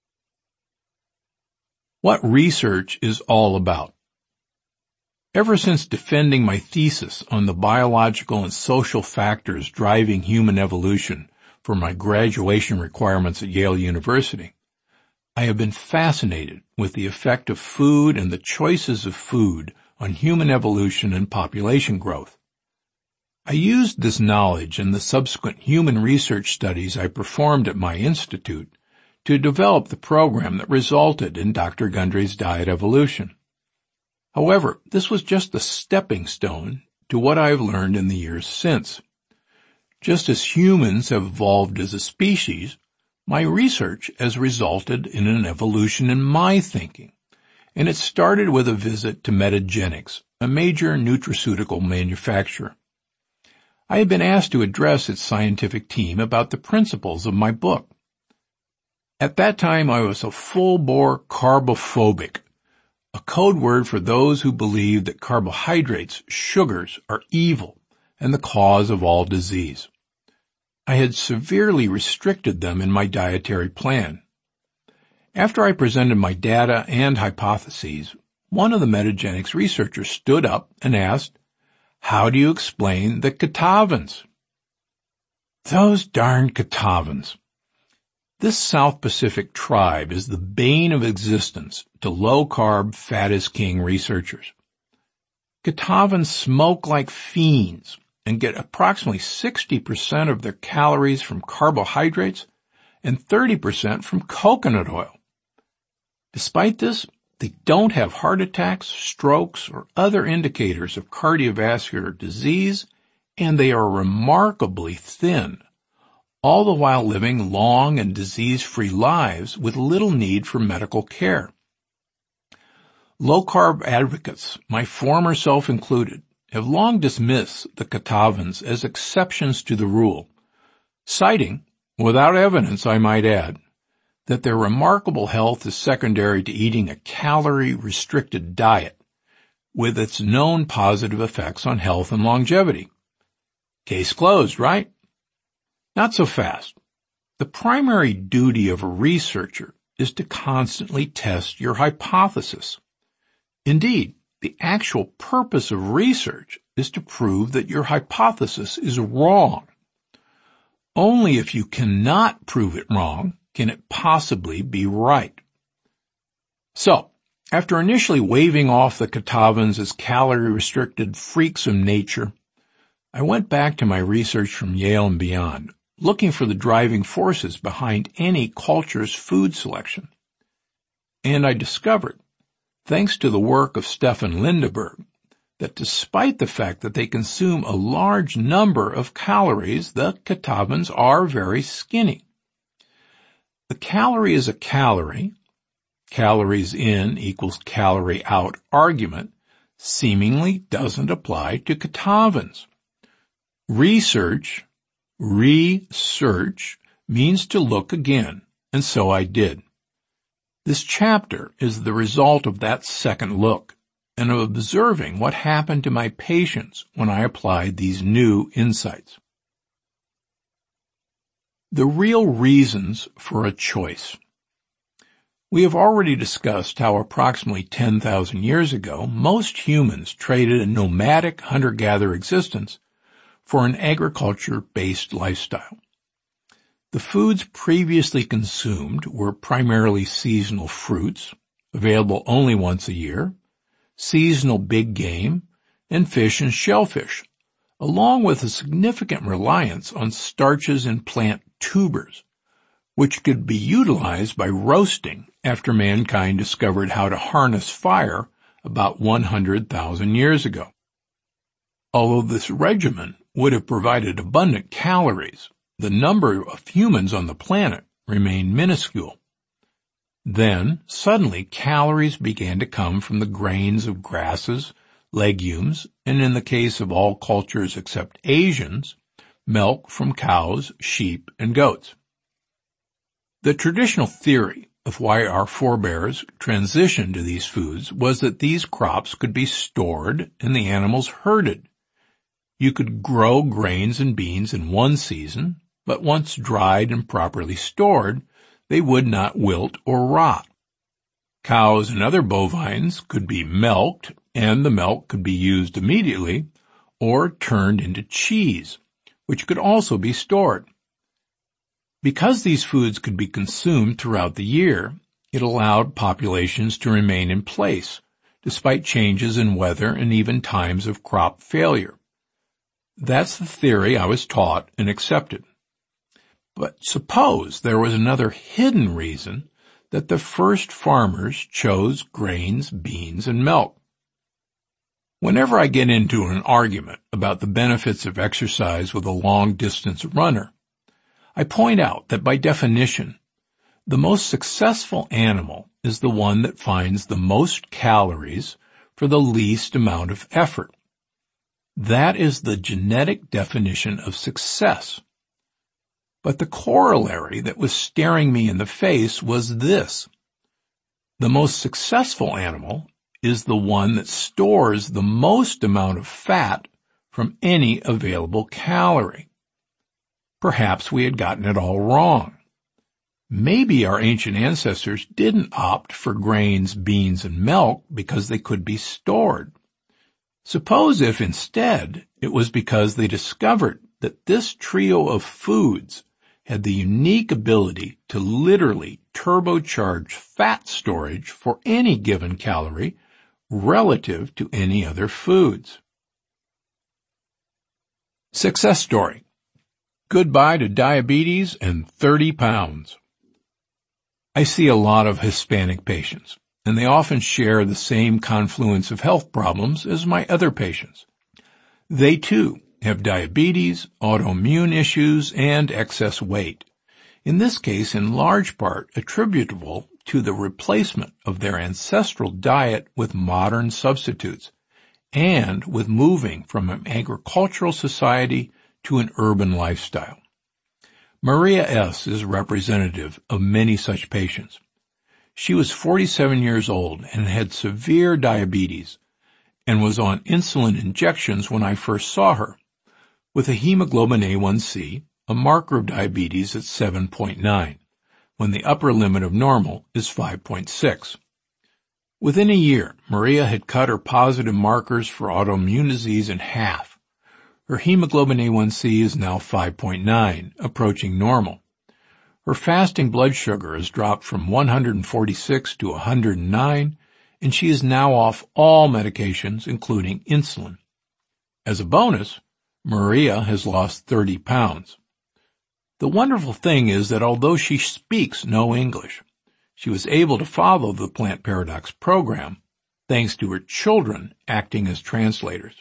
What research is all about. Ever since defending my thesis on the biological and social factors driving human evolution for my graduation requirements at Yale University, I have been fascinated with the effect of food and the choices of food on human evolution and population growth. I used this knowledge and the subsequent human research studies I performed at my institute to develop the program that resulted in Dr. Gundry's Diet Evolution. However, this was just a stepping stone to what I have learned in the years since. Just as humans have evolved as a species, my research has resulted in an evolution in my thinking, and it started with a visit to Metagenics, a major nutraceutical manufacturer. I had been asked to address its scientific team about the principles of my book. At that time, I was a full-bore carbophobic, a code word for those who believe that carbohydrates, sugars, are evil and the cause of all disease. I had severely restricted them in my dietary plan. After I presented my data and hypotheses, one of the Metagenics researchers stood up and asked, "How do you explain the Kitavans?" Those darn Kitavans. This South Pacific tribe is the bane of existence to low-carb, fat-is-king researchers. Kitavans smoke like fiends and get approximately 60% of their calories from carbohydrates and 30% from coconut oil. Despite this, they don't have heart attacks, strokes, or other indicators of cardiovascular disease, and they are remarkably thin, all the while living long and disease-free lives with little need for medical care. Low-carb advocates, my former self included, have long dismissed the Kitavans as exceptions to the rule, citing, without evidence I might add, that their remarkable health is secondary to eating a calorie-restricted diet, with its known positive effects on health and longevity. Case closed, right? Not so fast. The primary duty of a researcher is to constantly test your hypothesis. Indeed, the actual purpose of research is to prove that your hypothesis is wrong. Only if you cannot prove it wrong can it possibly be right. So, after initially waving off the Kitavans as calorie-restricted freaks of nature, I went back to my research from Yale and beyond, looking for the driving forces behind any culture's food selection. And I discovered, thanks to the work of Stefan Lindeberg, that despite the fact that they consume a large number of calories, the Kitavans are very skinny. The calorie is a calorie, calories in equals calorie out argument, seemingly doesn't apply to Kitavans. Research means to look again, and so I did. This chapter is the result of that second look and of observing what happened to my patients when I applied these new insights. The real reasons for a choice. We have already discussed how approximately 10,000 years ago, most humans traded a nomadic hunter-gatherer existence for an agriculture-based lifestyle. The foods previously consumed were primarily seasonal fruits, available only once a year, seasonal big game, and fish and shellfish, along with a significant reliance on starches and plant tubers, which could be utilized by roasting after mankind discovered how to harness fire about 100,000 years ago. Although this regimen would have provided abundant calories, the number of humans on the planet remained minuscule. Then, suddenly, calories began to come from the grains of grasses, legumes, and in the case of all cultures except Asians, milk from cows, sheep, and goats. The traditional theory of why our forebears transitioned to these foods was that these crops could be stored and the animals herded. You could grow grains and beans in one season, but once dried and properly stored, they would not wilt or rot. Cows and other bovines could be milked, and the milk could be used immediately or turned into cheese, which could also be stored. Because these foods could be consumed throughout the year, it allowed populations to remain in place, despite changes in weather and even times of crop failure. That's the theory I was taught and accepted. But suppose there was another hidden reason that the first farmers chose grains, beans, and milk. Whenever I get into an argument about the benefits of exercise with a long-distance runner, I point out that by definition, the most successful animal is the one that finds the most calories for the least amount of effort. That is the genetic definition of success. But the corollary that was staring me in the face was this. The most successful animal is the one that stores the most amount of fat from any available calorie. Perhaps we had gotten it all wrong. Maybe our ancient ancestors didn't opt for grains, beans, and milk because they could be stored. Suppose if instead it was because they discovered that this trio of foods had the unique ability to literally turbocharge fat storage for any given calorie relative to any other foods. Success story. Goodbye to diabetes and 30 pounds. I see a lot of Hispanic patients, and they often share the same confluence of health problems as my other patients. They too have diabetes, autoimmune issues, and excess weight, in this case in large part attributable to the replacement of their ancestral diet with modern substitutes, and with moving from an agricultural society to an urban lifestyle. Maria S. is representative of many such patients. She was 47 years old and had severe diabetes, and was on insulin injections when I first saw her, with a hemoglobin A1C, a marker of diabetes at 7.9, when the upper limit of normal is 5.6. Within a year, Maria had cut her positive markers for autoimmune disease in half. Her hemoglobin A1C is now 5.9, approaching normal. Her fasting blood sugar has dropped from 146 to 109, and she is now off all medications, including insulin. As a bonus, Maria has lost 30 pounds. The wonderful thing is that although she speaks no English, she was able to follow the Plant Paradox program thanks to her children acting as translators.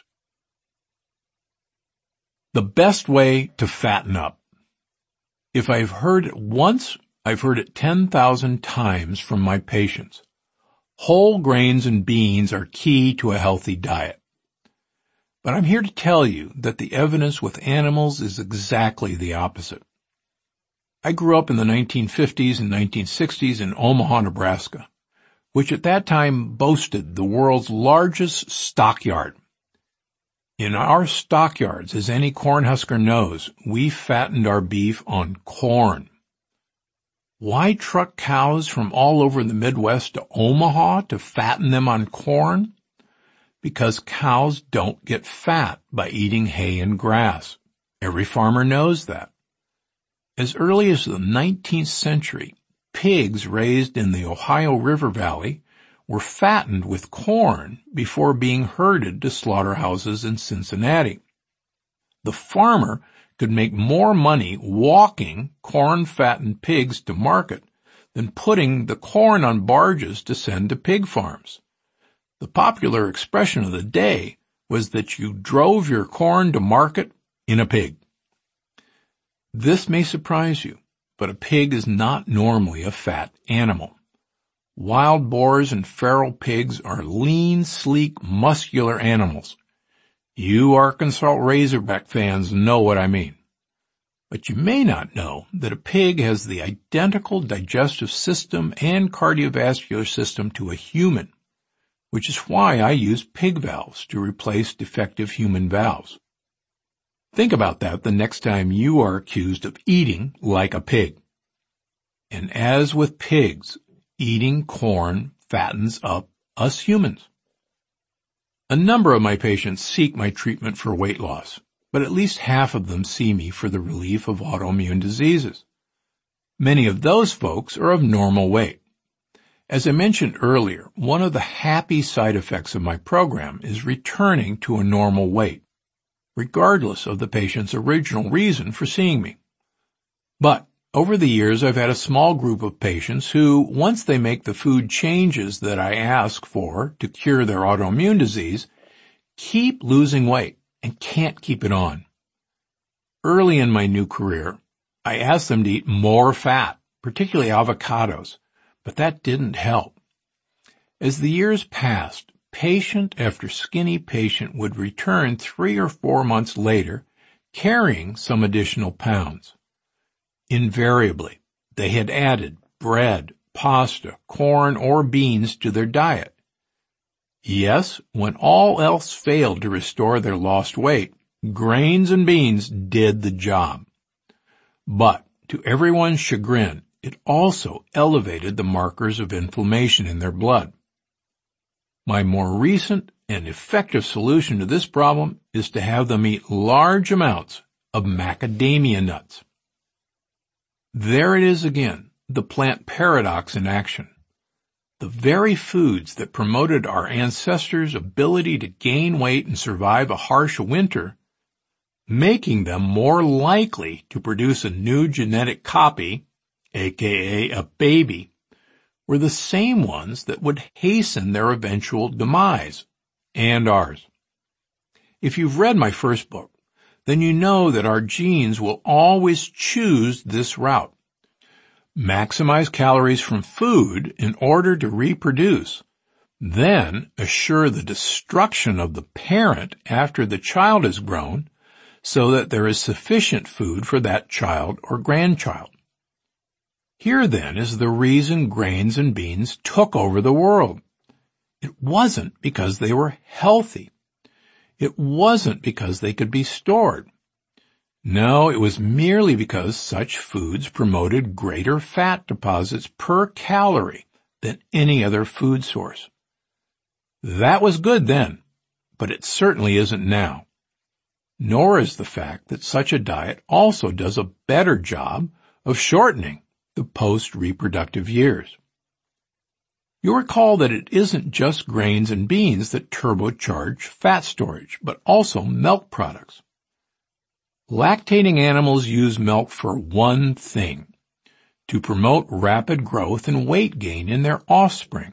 The best way to fatten up. If I've heard it once, I've heard it 10,000 times from my patients. Whole grains and beans are key to a healthy diet. But I'm here to tell you that the evidence with animals is exactly the opposite. I grew up in the 1950s and 1960s in Omaha, Nebraska, which at that time boasted the world's largest stockyard. In our stockyards, as any Cornhusker knows, we fattened our beef on corn. Why truck cows from all over the Midwest to Omaha to fatten them on corn? Because cows don't get fat by eating hay and grass. Every farmer knows that. As early as the 19th century, pigs raised in the Ohio River Valley were fattened with corn before being herded to slaughterhouses in Cincinnati. The farmer could make more money walking corn-fattened pigs to market than putting the corn on barges to send to pig farms. The popular expression of the day was that you drove your corn to market in a pig. This may surprise you, but a pig is not normally a fat animal. Wild boars and feral pigs are lean, sleek, muscular animals. You Arkansas Razorback fans know what I mean. But you may not know that a pig has the identical digestive system and cardiovascular system to a human, which is why I use pig valves to replace defective human valves. Think about that the next time you are accused of eating like a pig. And as with pigs, eating corn fattens up us humans. A number of my patients seek my treatment for weight loss, but at least half of them see me for the relief of autoimmune diseases. Many of those folks are of normal weight. As I mentioned earlier, one of the happy side effects of my program is returning to a normal weight, regardless of the patient's original reason for seeing me. But over the years, I've had a small group of patients who, once they make the food changes that I ask for to cure their autoimmune disease, keep losing weight and can't keep it on. Early in my new career, I asked them to eat more fat, particularly avocados, but that didn't help. As the years passed, patient after skinny patient would return 3 or 4 months later, carrying some additional pounds. Invariably, they had added bread, pasta, corn, or beans to their diet. Yes, when all else failed to restore their lost weight, grains and beans did the job. But, to everyone's chagrin, it also elevated the markers of inflammation in their blood. My more recent and effective solution to this problem is to have them eat large amounts of macadamia nuts. There it is again, the plant paradox in action. The very foods that promoted our ancestors' ability to gain weight and survive a harsh winter, making them more likely to produce a new genetic copy, aka a baby, were the same ones that would hasten their eventual demise, and ours. If you've read my first book, then you know that our genes will always choose this route. Maximize calories from food in order to reproduce, then assure the destruction of the parent after the child is grown so that there is sufficient food for that child or grandchild. Here then is the reason grains and beans took over the world. It wasn't because they were healthy. It wasn't because they could be stored. No, it was merely because such foods promoted greater fat deposits per calorie than any other food source. That was good then, but it certainly isn't now. Nor is the fact that such a diet also does a better job of shortening the post-reproductive years. You'll recall that it isn't just grains and beans that turbocharge fat storage, but also milk products. Lactating animals use milk for one thing: to promote rapid growth and weight gain in their offspring.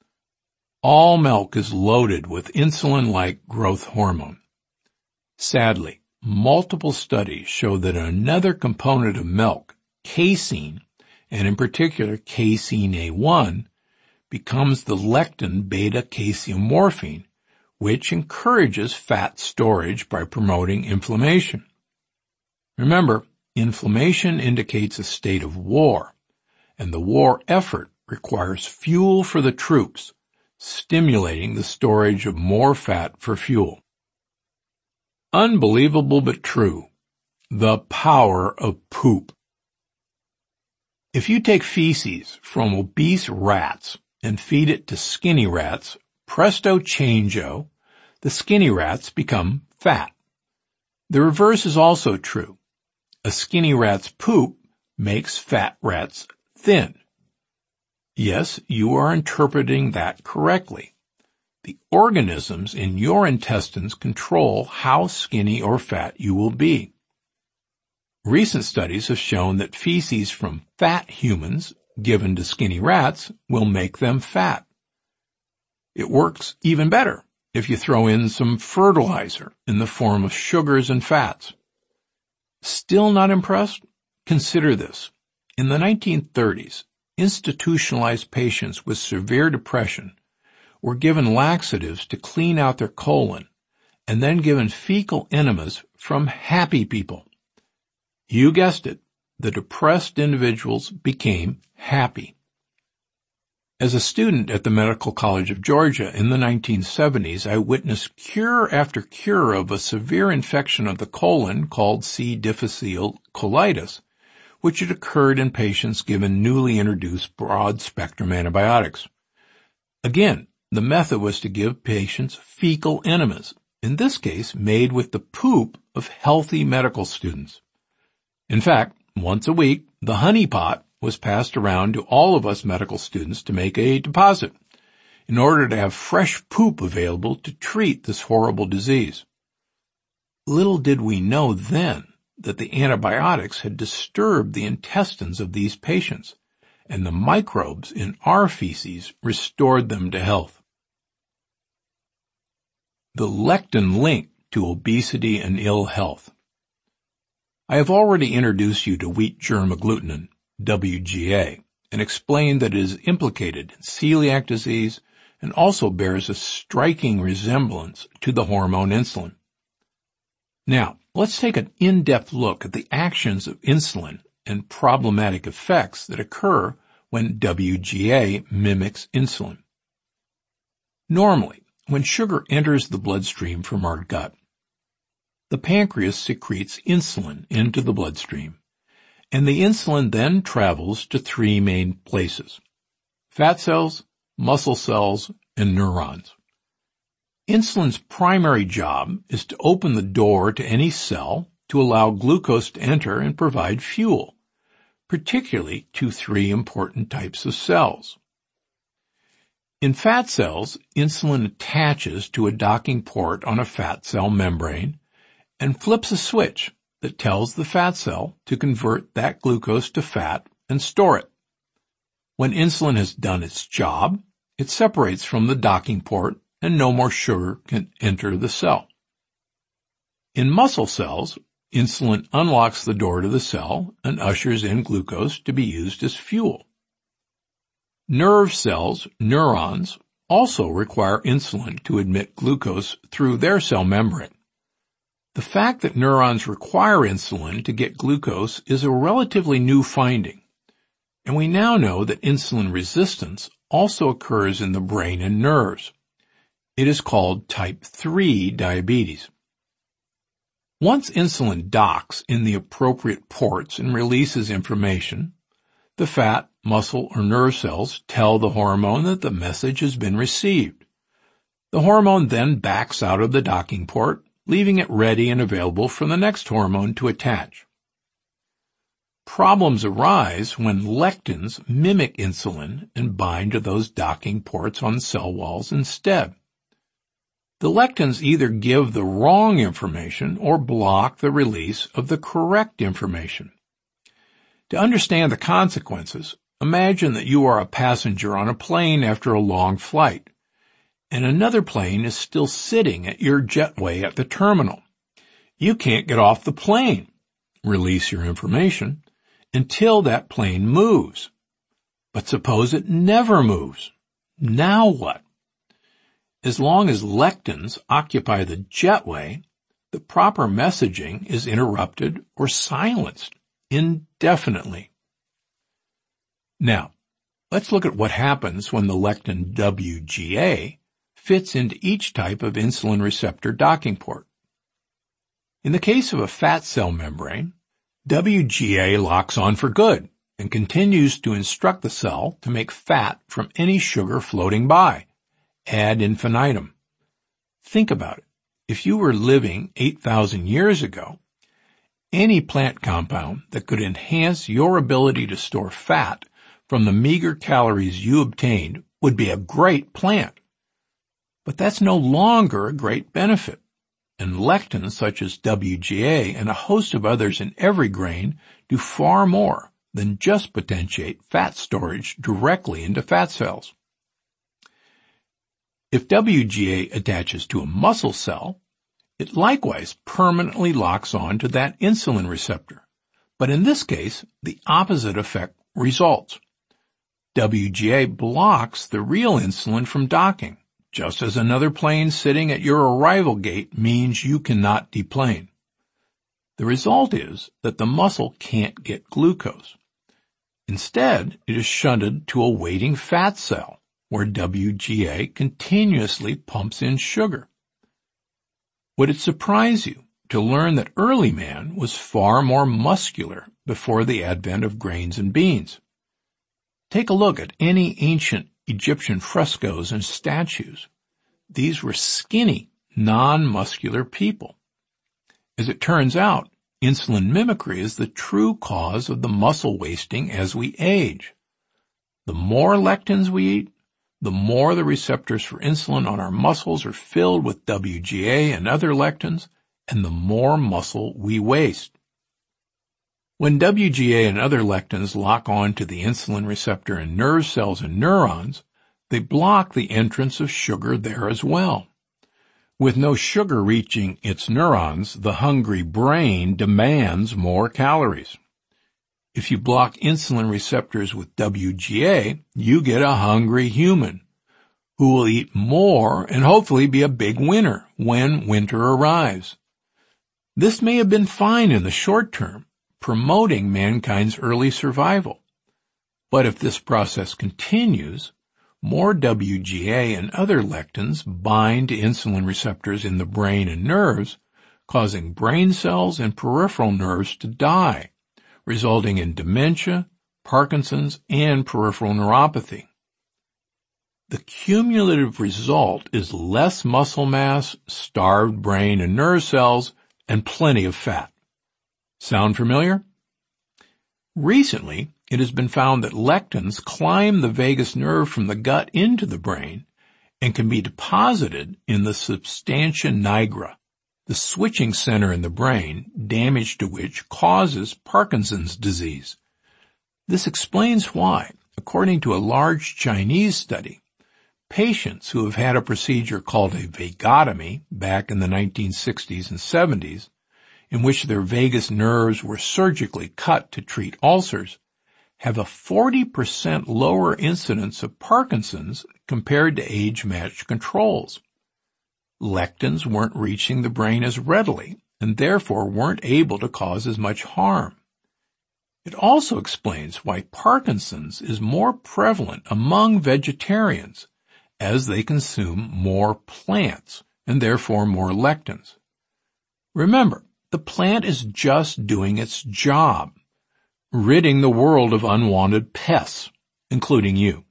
All milk is loaded with insulin-like growth hormone. Sadly, multiple studies show that another component of milk, casein, and in particular casein A1, becomes the lectin beta-caseomorphine, which encourages fat storage by promoting inflammation. Remember, inflammation indicates a state of war, and the war effort requires fuel for the troops, stimulating the storage of more fat for fuel. Unbelievable but true. The power of poop. If you take feces from obese rats and feed it to skinny rats, presto changeo, the skinny rats become fat. The reverse is also true. A skinny rat's poop makes fat rats thin. Yes, you are interpreting that correctly. The organisms in your intestines control how skinny or fat you will be. Recent studies have shown that feces from fat humans given to skinny rats will make them fat. It works even better if you throw in some fertilizer in the form of sugars and fats. Still not impressed? Consider this. In the 1930s, institutionalized patients with severe depression were given laxatives to clean out their colon and then given fecal enemas from happy people. You guessed it, the depressed individuals became happy. As a student at the Medical College of Georgia in the 1970s, I witnessed cure after cure of a severe infection of the colon called C. difficile colitis, which had occurred in patients given newly introduced broad-spectrum antibiotics. Again, the method was to give patients fecal enemas, in this case made with the poop of healthy medical students. In fact, once a week, the honey pot was passed around to all of us medical students to make a deposit in order to have fresh poop available to treat this horrible disease. Little did we know then that the antibiotics had disturbed the intestines of these patients, and the microbes in our feces restored them to health. The lectin link to obesity and ill health. I have already introduced you to wheat germ agglutinin, WGA, and explained that it is implicated in celiac disease and also bears a striking resemblance to the hormone insulin. Now, let's take an in-depth look at the actions of insulin and problematic effects that occur when WGA mimics insulin. Normally, when sugar enters the bloodstream from our gut, the pancreas secretes insulin into the bloodstream, and the insulin then travels to three main places: fat cells, muscle cells, and neurons. Insulin's primary job is to open the door to any cell to allow glucose to enter and provide fuel, particularly to three important types of cells. In fat cells, insulin attaches to a docking port on a fat cell membrane and flips a switch that tells the fat cell to convert that glucose to fat and store it. When insulin has done its job, it separates from the docking port and no more sugar can enter the cell. In muscle cells, insulin unlocks the door to the cell and ushers in glucose to be used as fuel. Nerve cells, neurons, also require insulin to admit glucose through their cell membrane. The fact that neurons require insulin to get glucose is a relatively new finding, and we now know that insulin resistance also occurs in the brain and nerves. It is called type 3 diabetes. Once insulin docks in the appropriate ports and releases information, the fat, muscle, or nerve cells tell the hormone that the message has been received. The hormone then backs out of the docking port, leaving it ready and available for the next hormone to attach. Problems arise when lectins mimic insulin and bind to those docking ports on cell walls instead. The lectins either give the wrong information or block the release of the correct information. To understand the consequences, imagine that you are a passenger on a plane after a long flight, and another plane is still sitting at your jetway at the terminal. You can't get off the plane, release your information, until that plane moves. But suppose it never moves. Now what? As long as lectins occupy the jetway, the proper messaging is interrupted or silenced, indefinitely. Now, let's look at what happens when the lectin WGA fits into each type of insulin receptor docking port. In the case of a fat cell membrane, WGA locks on for good and continues to instruct the cell to make fat from any sugar floating by, ad infinitum. Think about it. If you were living 8,000 years ago, any plant compound that could enhance your ability to store fat from the meager calories you obtained would be a great plant. But that's no longer a great benefit, and lectins such as WGA and a host of others in every grain do far more than just potentiate fat storage directly into fat cells. If WGA attaches to a muscle cell, it likewise permanently locks on to that insulin receptor. But in this case, the opposite effect results. WGA blocks the real insulin from docking, just as another plane sitting at your arrival gate means you cannot deplane. The result is that the muscle can't get glucose. Instead, it is shunted to a waiting fat cell, where WGA continuously pumps in sugar. Would it surprise you to learn that early man was far more muscular before the advent of grains and beans? Take a look at any ancient Egyptian frescoes and statues. These were skinny, non-muscular people. As it turns out, insulin mimicry is the true cause of the muscle wasting as we age. The more lectins we eat, the more the receptors for insulin on our muscles are filled with WGA and other lectins, and the more muscle we waste. When WGA and other lectins lock on to the insulin receptor in nerve cells and neurons, they block the entrance of sugar there as well. With no sugar reaching its neurons, the hungry brain demands more calories. If you block insulin receptors with WGA, you get a hungry human who will eat more and hopefully be a big winner when winter arrives. This may have been fine in the short term, promoting mankind's early survival. But if this process continues, more WGA and other lectins bind to insulin receptors in the brain and nerves, causing brain cells and peripheral nerves to die, resulting in dementia, Parkinson's, and peripheral neuropathy. The cumulative result is less muscle mass, starved brain and nerve cells, and plenty of fat. Sound familiar? Recently, it has been found that lectins climb the vagus nerve from the gut into the brain and can be deposited in the substantia nigra, the switching center in the brain, damage to which causes Parkinson's disease. This explains why, according to a large Chinese study, patients who have had a procedure called a vagotomy back in the 1960s and 70s, in which their vagus nerves were surgically cut to treat ulcers, have a 40% lower incidence of Parkinson's compared to age-matched controls. Lectins weren't reaching the brain as readily and therefore weren't able to cause as much harm. It also explains why Parkinson's is more prevalent among vegetarians as they consume more plants and therefore more lectins. Remember, the plant is just doing its job, ridding the world of unwanted pests, including you.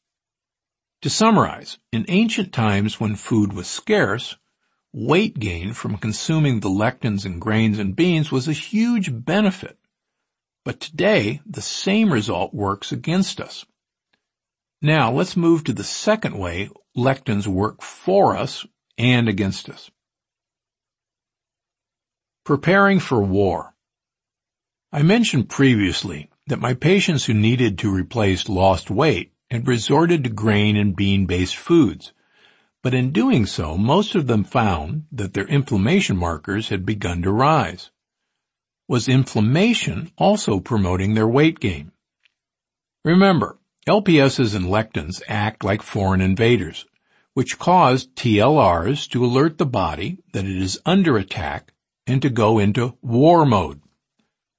To summarize, in ancient times when food was scarce, weight gain from consuming the lectins in grains and beans was a huge benefit. But today, the same result works against us. Now, let's move to the second way lectins work for us and against us. Preparing for war. I mentioned previously that my patients who needed to replace lost weight had resorted to grain and bean-based foods, but in doing so, most of them found that their inflammation markers had begun to rise. Was inflammation also promoting their weight gain? Remember, LPSs and lectins act like foreign invaders, which cause TLRs to alert the body that it is under attack and to go into war mode.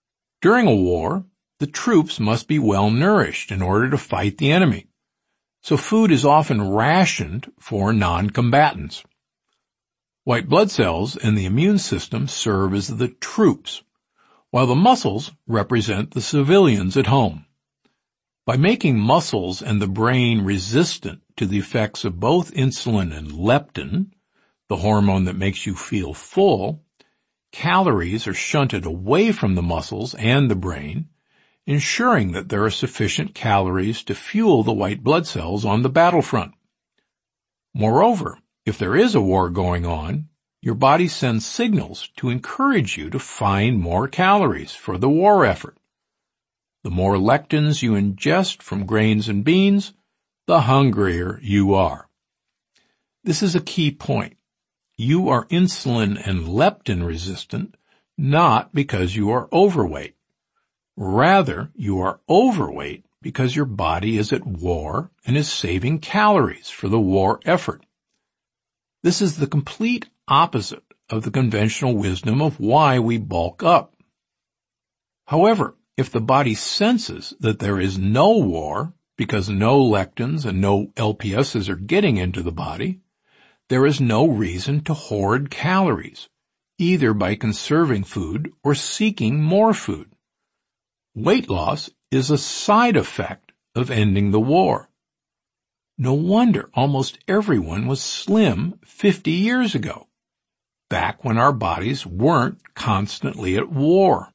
During a war, the troops must be well nourished in order to fight the enemy, so food is often rationed for non-combatants. White blood cells and the immune system serve as the troops, while the muscles represent the civilians at home. By making muscles and the brain resistant to the effects of both insulin and leptin, the hormone that makes you feel full, calories are shunted away from the muscles and the brain, ensuring that there are sufficient calories to fuel the white blood cells on the battlefront. Moreover, if there is a war going on, your body sends signals to encourage you to find more calories for the war effort. The more lectins you ingest from grains and beans, the hungrier you are. This is a key point. You are insulin and leptin resistant, not because you are overweight. Rather, you are overweight because your body is at war and is saving calories for the war effort. This is the complete opposite of the conventional wisdom of why we bulk up. However, if the body senses that there is no war because no lectins and no LPSs are getting into the body, there is no reason to hoard calories, either by conserving food or seeking more food. Weight loss is a side effect of ending the war. No wonder almost everyone was slim 50 years ago, back when our bodies weren't constantly at war.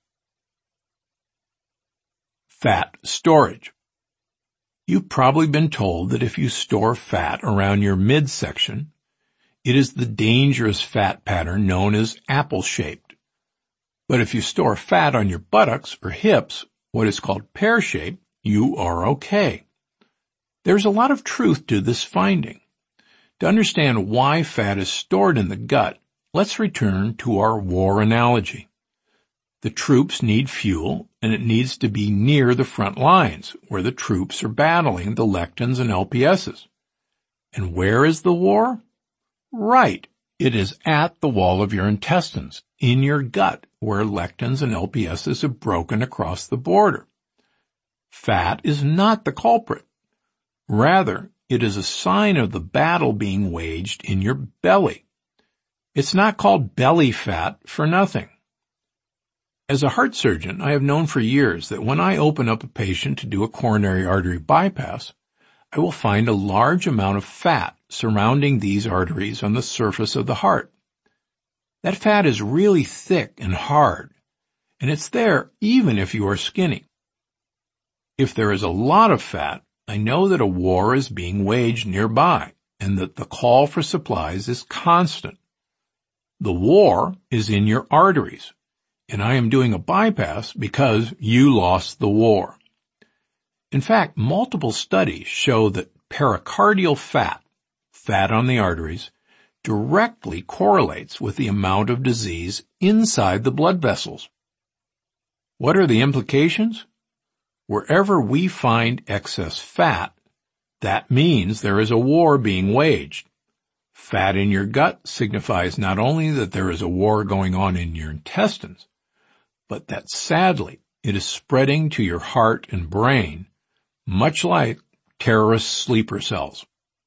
Fat storage. You've probably been told that if you store fat around your midsection, it is the dangerous fat pattern known as apple-shaped. But if you store fat on your buttocks or hips, what is called pear-shaped, you are okay. There's a lot of truth to this finding. To understand why fat is stored in the gut, let's return to our war analogy. The troops need fuel, and it needs to be near the front lines, where the troops are battling the lectins and LPSs. And where is the war? Right, it is at the wall of your intestines, in your gut, where lectins and LPSs have broken across the border. Fat is not the culprit. Rather, it is a sign of the battle being waged in your belly. It's not called belly fat for nothing. As a heart surgeon, I have known for years that when I open up a patient to do a coronary artery bypass, I will find a large amount of fat surrounding these arteries on the surface of the heart. That fat is really thick and hard, and it's there even if you are skinny. If there is a lot of fat, I know that a war is being waged nearby and that the call for supplies is constant. The war is in your arteries, and I am doing a bypass because you lost the war. In fact, multiple studies show that pericardial fat on the arteries, directly correlates with the amount of disease inside the blood vessels. What are the implications? Wherever we find excess fat, that means there is a war being waged. Fat in your gut signifies not only that there is a war going on in your intestines, but that sadly it is spreading to your heart and brain, much like terrorist sleeper cells.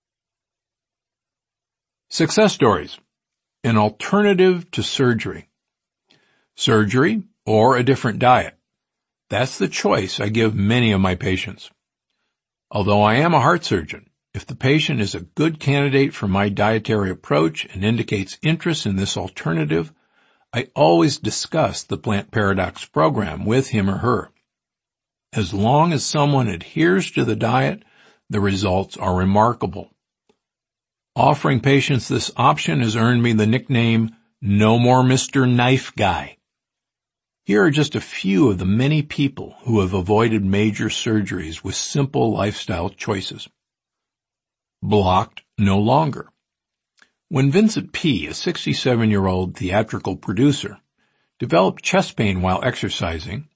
Success stories. An alternative to surgery. Surgery or a different diet. That's the choice I give many of my patients. Although I am a heart surgeon, if the patient is a good candidate for my dietary approach and indicates interest in this alternative, I always discuss the Plant Paradox program with him or her. As long as someone adheres to the diet, the results are remarkable. Offering patients this option has earned me the nickname, No More Mr. Knife Guy. Here are just a few of the many people who have avoided major surgeries with simple lifestyle choices. Blocked no longer. When Vincent P., a 67-year-old theatrical producer, developed chest pain while exercising,